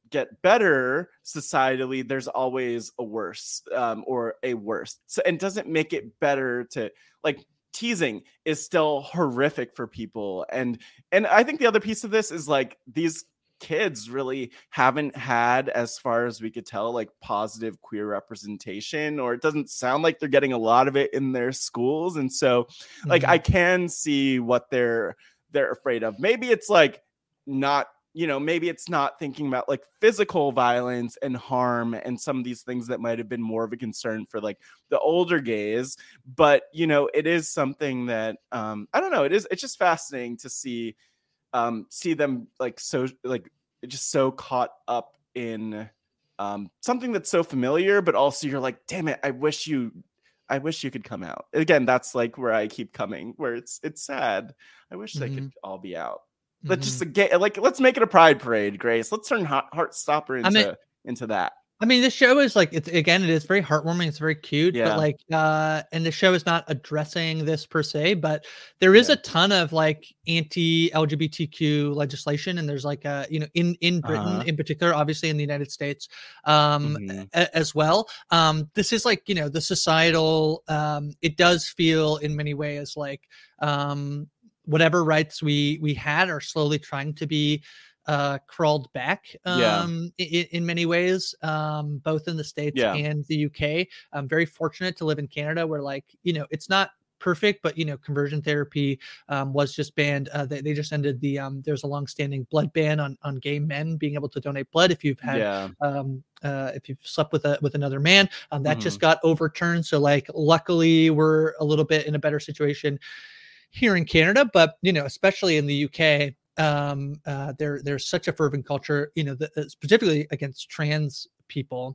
get better societally, there's always a worse um, or a worse. So, and doesn't make it better to like teasing is still horrific for people. And, and I think the other piece of this is like these kids really haven't had, as far as we could tell, like positive queer representation, or it doesn't sound like they're getting a lot of it in their schools. And so mm-hmm. like I can see what they're they're afraid of. Maybe it's like not, you know, maybe it's not thinking about like physical violence and harm and some of these things that might have been more of a concern for like the older gays. But, you know, it is something that um I don't know, it is it's just fascinating to see um see them like so like just so caught up in um something that's so familiar, but also you're like, damn it, I wish you I wish you could come out. Again, that's like where I keep coming, where it's it's sad. I wish mm-hmm. they could all be out. Mm-hmm. Let's just get like let's make it a pride parade, Grace. Let's turn Heartstopper into I mean, into that. I mean, this show is like, it's again, it is very heartwarming. It's very cute, yeah. but like, uh, and the show is not addressing this per se, but there is yeah. a ton of like anti-L G B T Q legislation. And there's like, uh, you know, in, in Britain uh-huh. in particular, obviously in the United States, um, mm-hmm. a- as well. Um, this is like, you know, the societal, um, it does feel in many ways like, um, whatever rights we, we had are slowly trying to be, uh crawled back um yeah. in, in many ways, um both in the States yeah. and the U K. I'm very fortunate to live in Canada, where like, you know, it's not perfect, but you know, conversion therapy um was just banned. Uh, they, they just ended the um there's a long-standing blood ban on on gay men being able to donate blood if you've had yeah. um uh if you've slept with a with another man. Um that mm-hmm. just got overturned, so like luckily we're a little bit in a better situation here in Canada, but you know, especially in the U K, um uh there there's such a fervent culture, you know, that, specifically against trans people,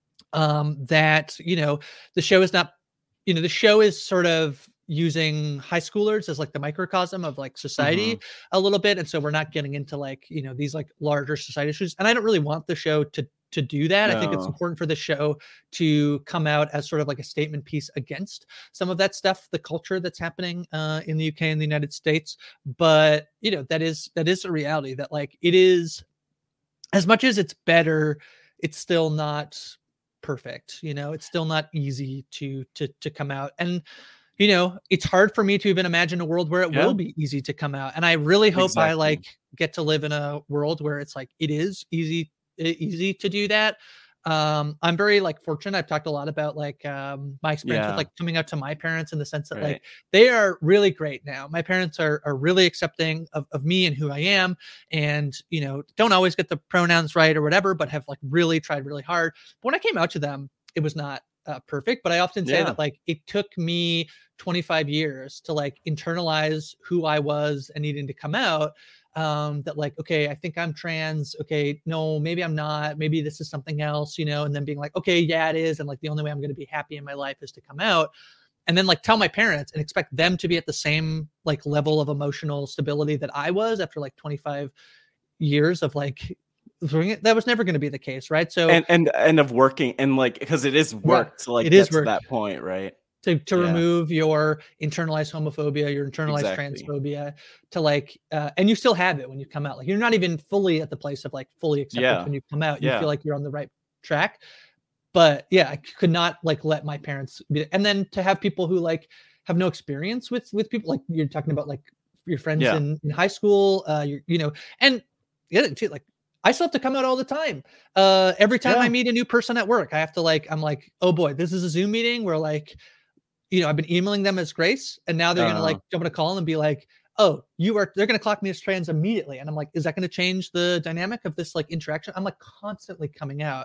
um that, you know, the show is not, you know, the show is sort of using high schoolers as like the microcosm of like society mm-hmm. a little bit, and so we're not getting into like, you know, these like larger society issues, and I don't really want the show to to do that. No. I think it's important for the show to come out as sort of like a statement piece against some of that stuff, the culture that's happening uh, in the U K and the United States. But, you know, that is, that is a reality that like, it is, as much as it's better, it's still not perfect. You know, it's still not easy to, to, to come out. And, you know, it's hard for me to even imagine a world where it yeah. will be easy to come out. And I really hope exactly. I like get to live in a world where it's like, it is easy easy to do that. um I'm very like fortunate. I've talked a lot about like um my experience yeah. with like coming out to my parents, in the sense that right. like they are really great now. My parents are are really accepting of, of me and who I am, and you know, don't always get the pronouns right or whatever, but have like really tried really hard. But when I came out to them, it was not uh, perfect, but I often say yeah. that like it took me twenty-five years to like internalize who I was and needing to come out. Um, that like, okay, I think I'm trans. Okay, no, maybe I'm not. Maybe this is something else, you know, and then being like, okay, yeah, it is. And like, the only way I'm going to be happy in my life is to come out. And then like tell my parents and expect them to be at the same like level of emotional stability that I was after like twenty-five years of like doing it. That was never going to be the case. Right. So, and, and, and of working, and like, because it is work yeah, to like, it is work. To that point. Right. To, to yeah. remove your internalized homophobia, your internalized exactly. transphobia, to like, uh, and you still have it when you come out. Like you're not even fully at the place of like fully acceptance yeah. when you come out. You yeah. feel like you're on the right track. But yeah, I could not like let my parents be, and then to have people who like have no experience with with people, like you're talking about like your friends yeah. in, in high school, uh, you you know, and the other too, like I still have to come out all the time. Uh, every time yeah. I meet a new person at work, I have to like, I'm like, oh boy, this is a Zoom meeting where like, you know, I've been emailing them as Grace, and now they're uh, going to like jump on a call and be like, oh, you are, they're going to clock me as trans immediately. And I'm like, is that going to change the dynamic of this like interaction? I'm like constantly coming out.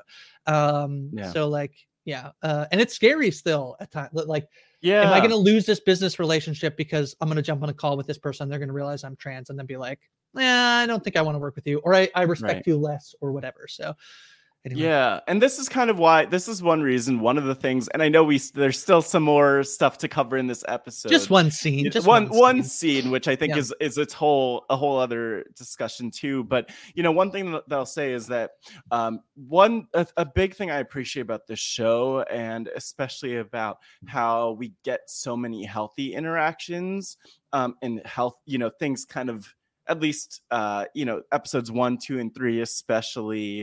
Um, yeah. So like, yeah. Uh, and it's scary still at times. Like, yeah, am I going to lose this business relationship because I'm going to jump on a call with this person? They're going to realize I'm trans and then be like, nah, I don't think I want to work with you, or I, I respect right. you less or whatever. So anyway. Yeah, and this is kind of why, this is one reason, one of the things, and I know we there's still some more stuff to cover in this episode. Just one scene, just one one, one scene. scene, which I think yeah. is is its whole a whole other discussion too. But you know, one thing that I'll say is that um, one a, a big thing I appreciate about this show, and especially about how we get so many healthy interactions um, and health, you know, things kind of, at least uh, you know, episodes one, two, and three, especially.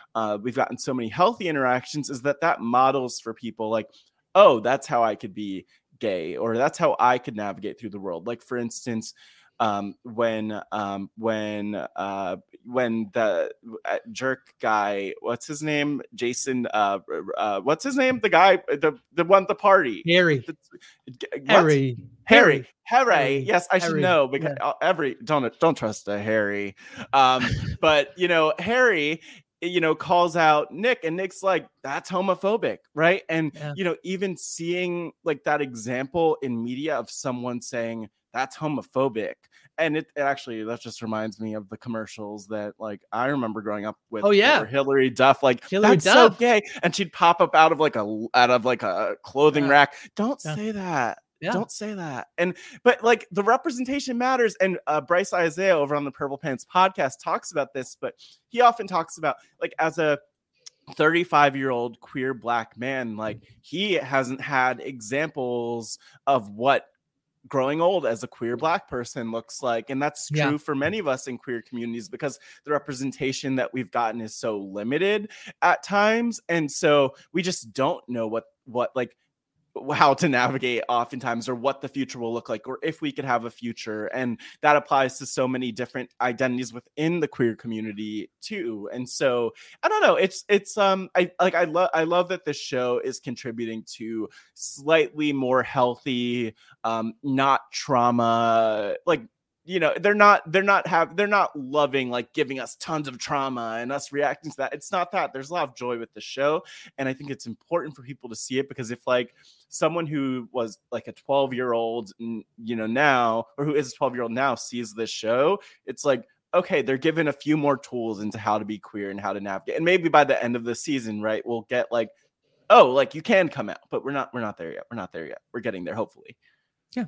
uh, we've gotten so many healthy interactions, is that that models for people like, oh, that's how I could be gay, or that's how I could navigate through the world. Like, for instance, um, when um, when uh, when the uh, jerk guy, what's his name? Jason, uh, uh, what's his name? The guy, the the one at the party. Harry. What? Harry. Harry. Harry. Harry. Yes, I should Harry. know because Yeah. every don't don't trust a Harry. Um, but you know, Harry, you know, calls out Nick, and Nick's like, that's homophobic, right? And Yeah. you know, even seeing like that example in media of someone saying that's homophobic, and it, it actually that just reminds me of the commercials that like I remember growing up with. Oh yeah, Hillary Duff, like Hillary that's Duff. so gay, and she'd pop up out of like a out of like a clothing Yeah. rack. Don't Yeah. say that. Yeah. Don't say that. And but like the representation matters. And uh, Bryce Isaiah over on the Purple Pants podcast talks about this, but he often talks about like as a thirty-five year old queer black man, like he hasn't had examples of what growing old as a queer black person looks like. And that's true Yeah. for many of us in queer communities because the representation that we've gotten is so limited at times. And so we just don't know what, what like, how to navigate oftentimes, or what the future will look like, or if we could have a future. And that applies to so many different identities within the queer community too. And so I don't know, it's it's um I like I love I love that this show is contributing to slightly more healthy, um not trauma, like, you know, they're not they're not have they're not loving like giving us tons of trauma and us reacting to that. It's not that. There's a lot of joy with the show, and I think it's important for people to see it, because if like someone who was like a twelve year old, you know, now, or who is a twelve year old now sees this show, it's like, okay, they're given a few more tools into how to be queer and how to navigate. And maybe by the end of the season, right, we'll get like, oh, like you can come out, but we're not we're not there yet. We're not there yet. We're getting there, hopefully. Yeah.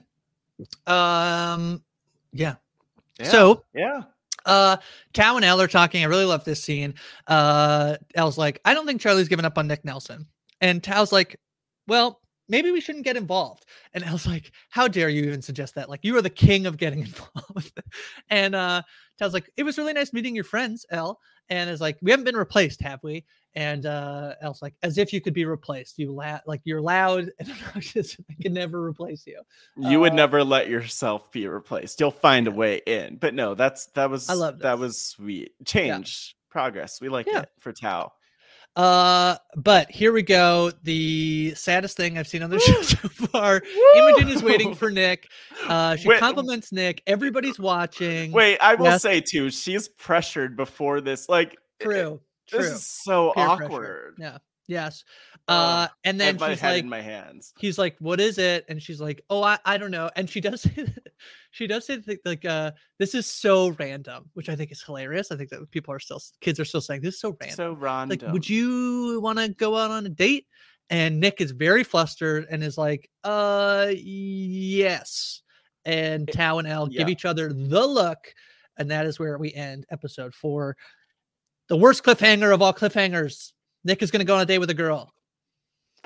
Um yeah. Yeah. So yeah. Uh, Tao and Elle are talking. I really love this scene. Uh, Elle's like, I don't think Charlie's given up on Nick Nelson. And Tao's like, well, maybe we shouldn't get involved. And Elle's like, how dare you even suggest that? Like, you are the king of getting involved. And uh, Tao's like, it was really nice meeting your friends, Elle. And is like, we haven't been replaced, have we? And uh, Elle's like, as if you could be replaced. You la- like you're loud and obnoxious. I can never replace you. You would Uh, never let yourself be replaced. You'll find a way in. But no, that's that was I love that this. was sweet. Change, progress. We like Yeah. it for Tao. Uh, but here we go. The saddest thing I've seen on the show so far. Imogen is waiting for Nick. Uh, she Wait. compliments Nick. Everybody's watching. Wait, I will Yes. say too, she's pressured before this. Like, True. this True. is so Peer pressure. awkward. Yeah. Yes. Oh, Uh, and I then have my she's head like, in my hands. he's like, what is it? And she's like, oh, I, I don't know. And she does say, she does say that, like, uh, this is so random, which I think is hilarious. I think that people are still, kids are still saying this is so random. So random. Like, would you want to go out on a date? And Nick is very flustered and is like, uh, yes. And Tao and Elle give yeah. each other the look. And that is where we end episode four. The worst cliffhanger of all cliffhangers. Nick is going to go on a date with a girl. Eh.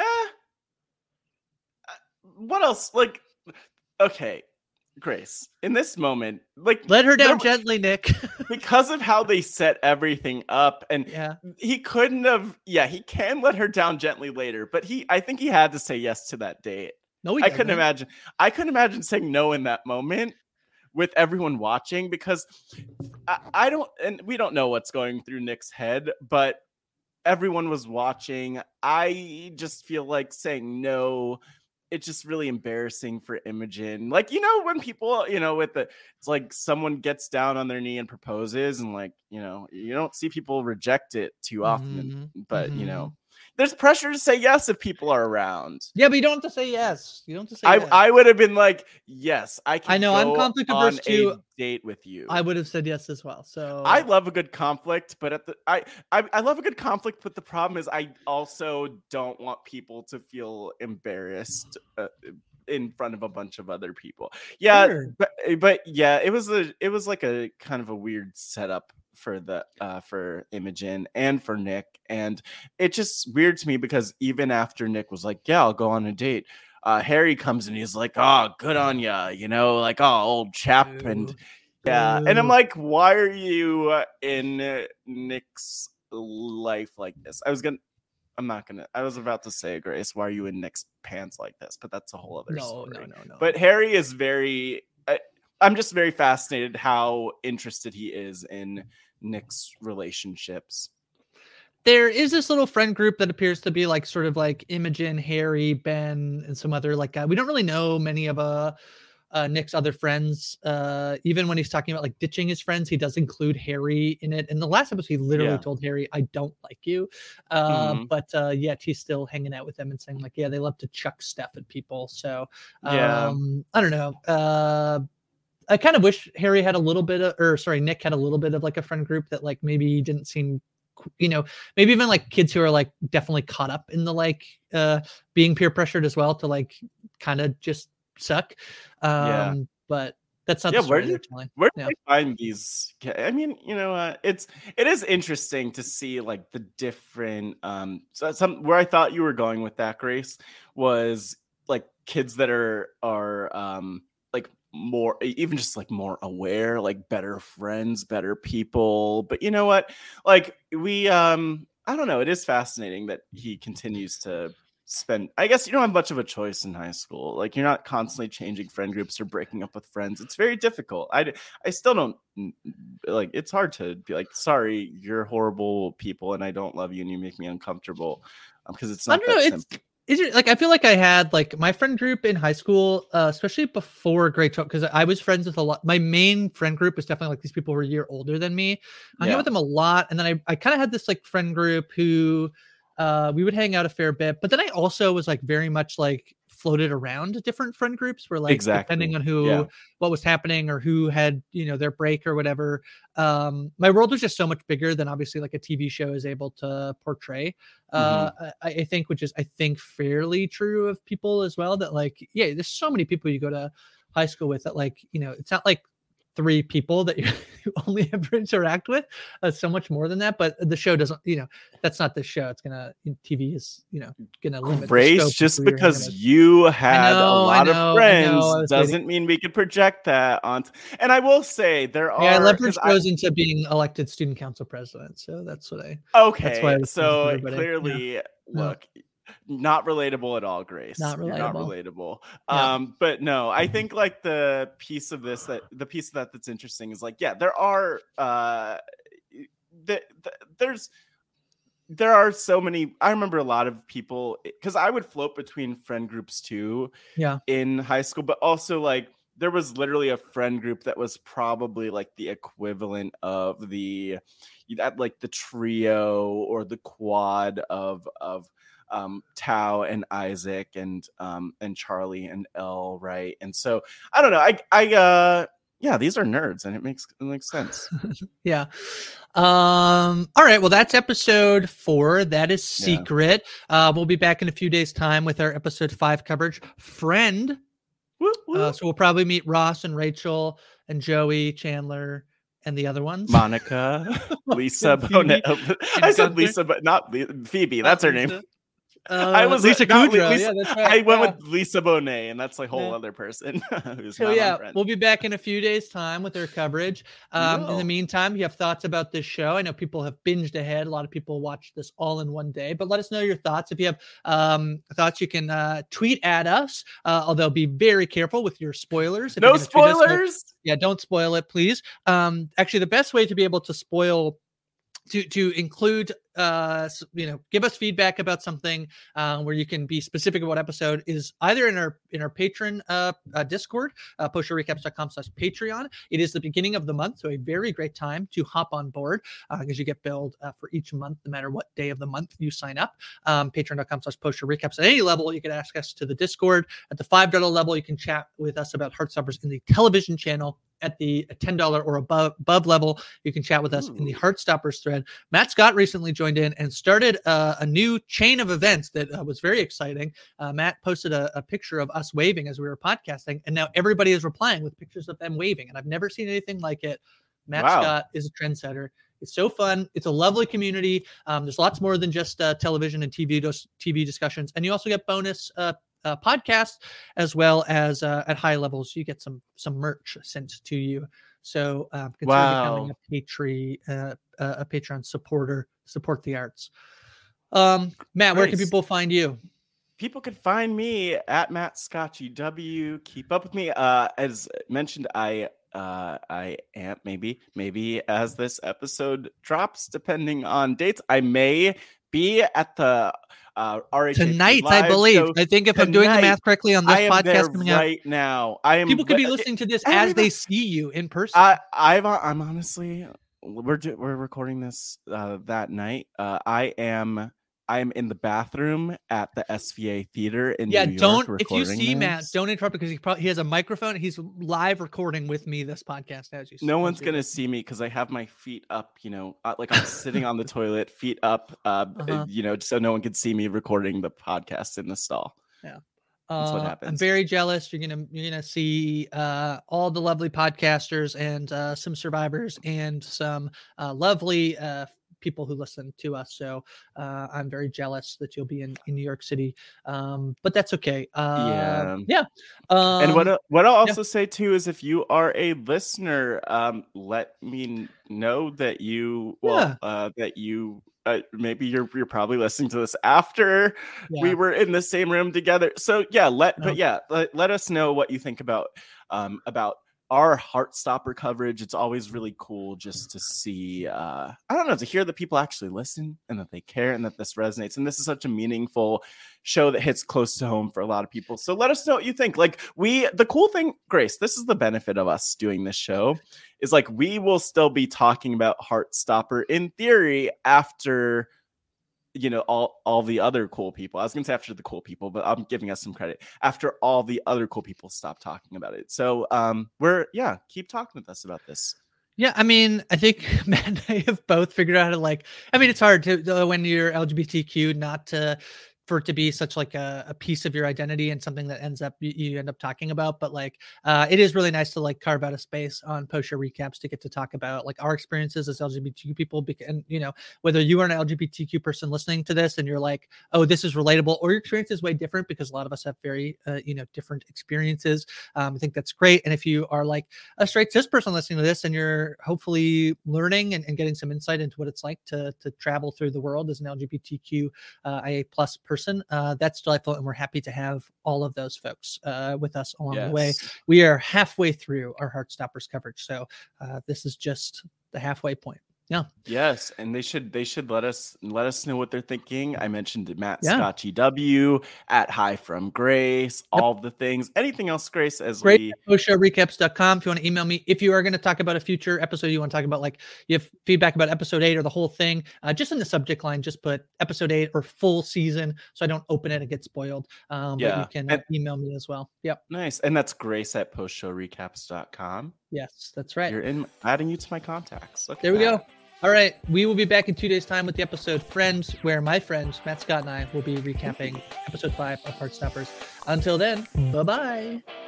What else? Like, okay, Grace, in this moment, like, Let her down there- gently, Nick. because of how they set everything up, and Yeah. he couldn't have. Yeah, he can let her down gently later, but he, I think he had to say yes to that date. No, he I couldn't doesn't. imagine. I couldn't imagine saying no in that moment with everyone watching, because I, I don't, and we don't know what's going through Nick's head, but everyone was watching. I just feel like saying no, it's just really embarrassing for Imogen. Like, you know, when people, you know, with the, it's like someone gets down on their knee and proposes, and like, you know, you don't see people reject it too often, Mhm, but mhm. you know, there's pressure to say yes if people are around. Yeah, but you don't have to say yes. You don't have to say I, yes. I would have been like, yes, I can I know, I'm go conflict on averse too. a date with you. I would have said yes as well. So I love a good conflict, but at the I, I I love a good conflict, but the problem is I also don't want people to feel embarrassed uh, in front of a bunch of other people. Yeah, Sure. but but yeah, it was a it was like a kind of a weird setup for the uh for Imogen and for Nick, and it just weird to me because even after Nick was like, yeah, I'll go on a date, uh Harry comes and he's like, oh, good on ya, you know, like, oh, old chap. And Boo. yeah, and I'm Boo. like, why are you uh, in uh, Nick's life like this. I was gonna. I'm not gonna. I was about to say, Grace, why are you in Nick's pants like this? But that's a whole other no, story. No, no, no. But Harry is very. I, I'm just very fascinated how interested he is in Nick's relationships. There is this little friend group that appears to be like sort of like Imogen, Harry, Ben, and some other like guy. We don't really know many of uh, uh Nick's other friends. Uh, even when he's talking about like ditching his friends, he does include Harry in it. In the last episode, he literally yeah. told Harry, "I don't like you," uh, mm-hmm. but uh, yet he's still hanging out with them and saying like, "Yeah, they love to chuck stuff at people." So um, yeah, I don't know. Uh, I kind of wish Harry had a little bit of, or sorry, Nick had a little bit of like a friend group that like maybe didn't seem, you know, maybe even like kids who are like definitely caught up in the like uh being peer pressured as well to like kind of just suck. Um, yeah. But that's not yeah, the story where they're did, telling. Where do yeah. they find these? I mean, you know, uh, it's it is interesting to see like the different um so some where I thought you were going with that, Grace, was like kids that are are um like more even just like more aware, like better friends, better people. But you know what, like we um I don't know, it is fascinating that he continues to spend, I guess you don't have much of a choice in high school. Like you're not constantly changing friend groups or breaking up with friends. It's very difficult. I I still don't like, it's hard to be like, sorry, you're horrible people and I don't love you and you make me uncomfortable, um, because it's not I don't that know, simple. It's Is it like I feel like I had like my friend group in high school, uh, especially before grade twelve, because I was friends with a lot. My main friend group was definitely like these people who were a year older than me. I hung Yeah. out with them a lot, and then I, I kind of had this like friend group who uh, we would hang out a fair bit. But then I also was like very much like floated around different friend groups where like Exactly. depending on who Yeah. what was happening or who had, you know, their break or whatever. Um, my world was just so much bigger than obviously like a T V show is able to portray. Uh, Mhm. I, I think, which is I think fairly true of people as well. That like, yeah, there's so many people you go to high school with that like, you know, it's not like three people that you, you only ever interact with. Uh, so much more than that. But the show doesn't, you know, that's not the show. It's gonna T V is, you know, gonna limit Grace, the scope just of who you're hanging because with. you had know, a lot I know, of I know, friends I was doesn't waiting. mean we could project that on. And I will say there are. Yeah, I leveraged I, those into being elected student council president. So that's what I. okay, that's why I was friends with so everybody. clearly, Yeah. look. Not relatable at all, Grace. Not You're not relatable. relatable. Yeah. Um, but no, I think like the piece of this that the piece of that that's interesting is like, yeah, there are uh the, the, there's there are so many. I remember a lot of people, because I would float between friend groups too. Yeah. In high school, but also like there was literally a friend group that was probably like the equivalent of the that like the trio or the quad of of um Tao and Isaac and um and Charlie and Elle, right? And so I don't know, I I uh yeah, these are nerds and it makes it makes sense. Yeah. Um all right, well that's episode four. That is Secret. Yeah. Uh we'll be back in a few days time with our episode five coverage, Friend. Woo, woo. Uh, so we'll probably meet Ross and Rachel and Joey, Chandler, and the other ones. Monica, Lisa Bonet. I said Gunther. Lisa, but not Phoebe. That's not her Lisa. name. Uh, I was Lisa not Kudrow. Lisa, Yeah, that's right. I went yeah. with Lisa Bonet, and that's like a whole yeah. other person. Who's so not yeah, on Friends. we'll be back in a few days' time with our coverage. Um, in the meantime, if you have thoughts about this show, I know people have binged ahead. A lot of people watch this all in one day, but let us know your thoughts. If you have um, thoughts, you can uh, tweet at us. Uh, although be very careful with your spoilers. If no you're spoilers. Us, yeah, don't spoil it, please. Um, actually, the best way to be able to spoil. To to include, uh, you know, give us feedback about something uh, where you can be specific about what episode is either in our in our patron uh, uh, Discord, uh, post show recaps dot com slash Patreon. It is the beginning of the month, so a very great time to hop on board because uh, you get billed uh, for each month, no matter what day of the month you sign up. Um, Patreon dot com slash post show recaps. At any level, you can ask us to the Discord. At the five dollar level, you can chat with us about Heartstoppers in the television channel. At the ten dollar or above, above level, you can chat with us Ooh. in the Heartstoppers thread. Matt Scott recently joined in and started uh, a new chain of events that uh, was very exciting. Uh, Matt posted a, a picture of us waving as we were podcasting, and now everybody is replying with pictures of them waving, and I've never seen anything like it. Matt wow. Scott is a trendsetter. It's so fun. It's a lovely community. Um, there's lots more than just uh, television and T V dos- T V discussions, and you also get bonus uh, uh, podcast, as well as uh, at high levels, you get some some merch sent to you. So um, consider Wow. becoming a Patreon uh, a Patreon supporter. Support the arts. Um, Matt, where can Nice. people find you? People can find me at Matt Scotchy W. Keep up with me. Uh, as mentioned, I uh, I am maybe maybe as this episode drops, depending on dates, I may be at the uh, R H A P Tonight, live I believe. show I think if I'm doing the tonight. math correctly on this I am podcast there coming out, right now. I am. people could be but- listening to this everybody- as they see you in person. I I've I'm honestly we're do- we're recording this uh, that night. Uh, I am I am in the bathroom at the S V A Theater in yeah, New York. don't if you recording see Matt, this. don't interrupt because he probably he has a microphone. He's live recording with me this podcast as you. No as one's you're gonna listening. see me because I have my feet up. You know, uh, like I'm sitting on the toilet, feet up. Uh, Uh-huh. You know, so no one can see me recording the podcast in the stall. That's what Uh, I'm happens. very jealous. You're gonna you're gonna see uh, all the lovely podcasters and uh, some survivors and some uh, lovely uh, people who listen to us. So uh, I'm very jealous that you'll be in, in New York City. Um, but that's okay. Uh, Yeah. yeah. Um, And what I- what I'll yeah. also say too is if you are a listener, um, let me n- know that you well Yeah. uh, that you uh, maybe you're you're probably listening to this after yeah. we were in the same room together. So yeah, let No. but yeah, let, let us know what you think about um about our Heartstopper coverage. It's always really cool just to see uh I don't know, to hear that people actually listen and that they care and that this resonates. And this is such a meaningful show that hits close to home for a lot of people. So let us know what you think. Like we the cool thing, Grace, this is the benefit of us doing this show, is like we will still be talking about Heartstopper in theory after you know all all the other cool people. I was gonna say after the cool people, but I'm giving us some credit after all the other cool people stop talking about it. So um we're yeah keep talking with us about this. Yeah, I mean, I think Matt and I have both figured out how to like. I mean, it's hard to uh, when you're L G B T Q not to for it to be such like a, a piece of your identity and something that ends up you, you end up talking about. But like, uh, it is really nice to like carve out a space on post show recaps to get to talk about like our experiences as L G B T Q people. Bec- and you know, whether you are an L G B T Q person listening to this and you're like, oh, this is relatable, or your experience is way different because a lot of us have very uh, you know different experiences. Um, I think that's great. And if you are like a straight cis person listening to this and you're hopefully learning and, and getting some insight into what it's like to to travel through the world as an L G B T Q uh, I A plus person, uh, that's delightful, and we're happy to have all of those folks uh, with us along the way. Yes. We are halfway through our Heartstoppers coverage, so uh, this is just the halfway point. Yeah. Yes, and they should they should let us let us know what they're thinking. I mentioned Matt Yeah. Scotchy W at Hi from Grace, Yep. all the things. Anything else, Grace? As Great. we post show recaps dot com. If you want to email me, if you are going to talk about a future episode, you want to talk about like you have feedback about episode eight or the whole thing, uh, just in the subject line, just put episode eight or full season so I don't open it and get spoiled. Um, Yeah. But you can uh, And- email me as well. Yep. nice, and that's Grace at post show recaps dot com. Yes, that's right. You're in adding you to my contacts. Look at There we that. go. All right. We will be back in two days' time with the episode Friends, where my friends, Matt Scott and I, will be recapping episode five of Heartstoppers. Until then, bye bye.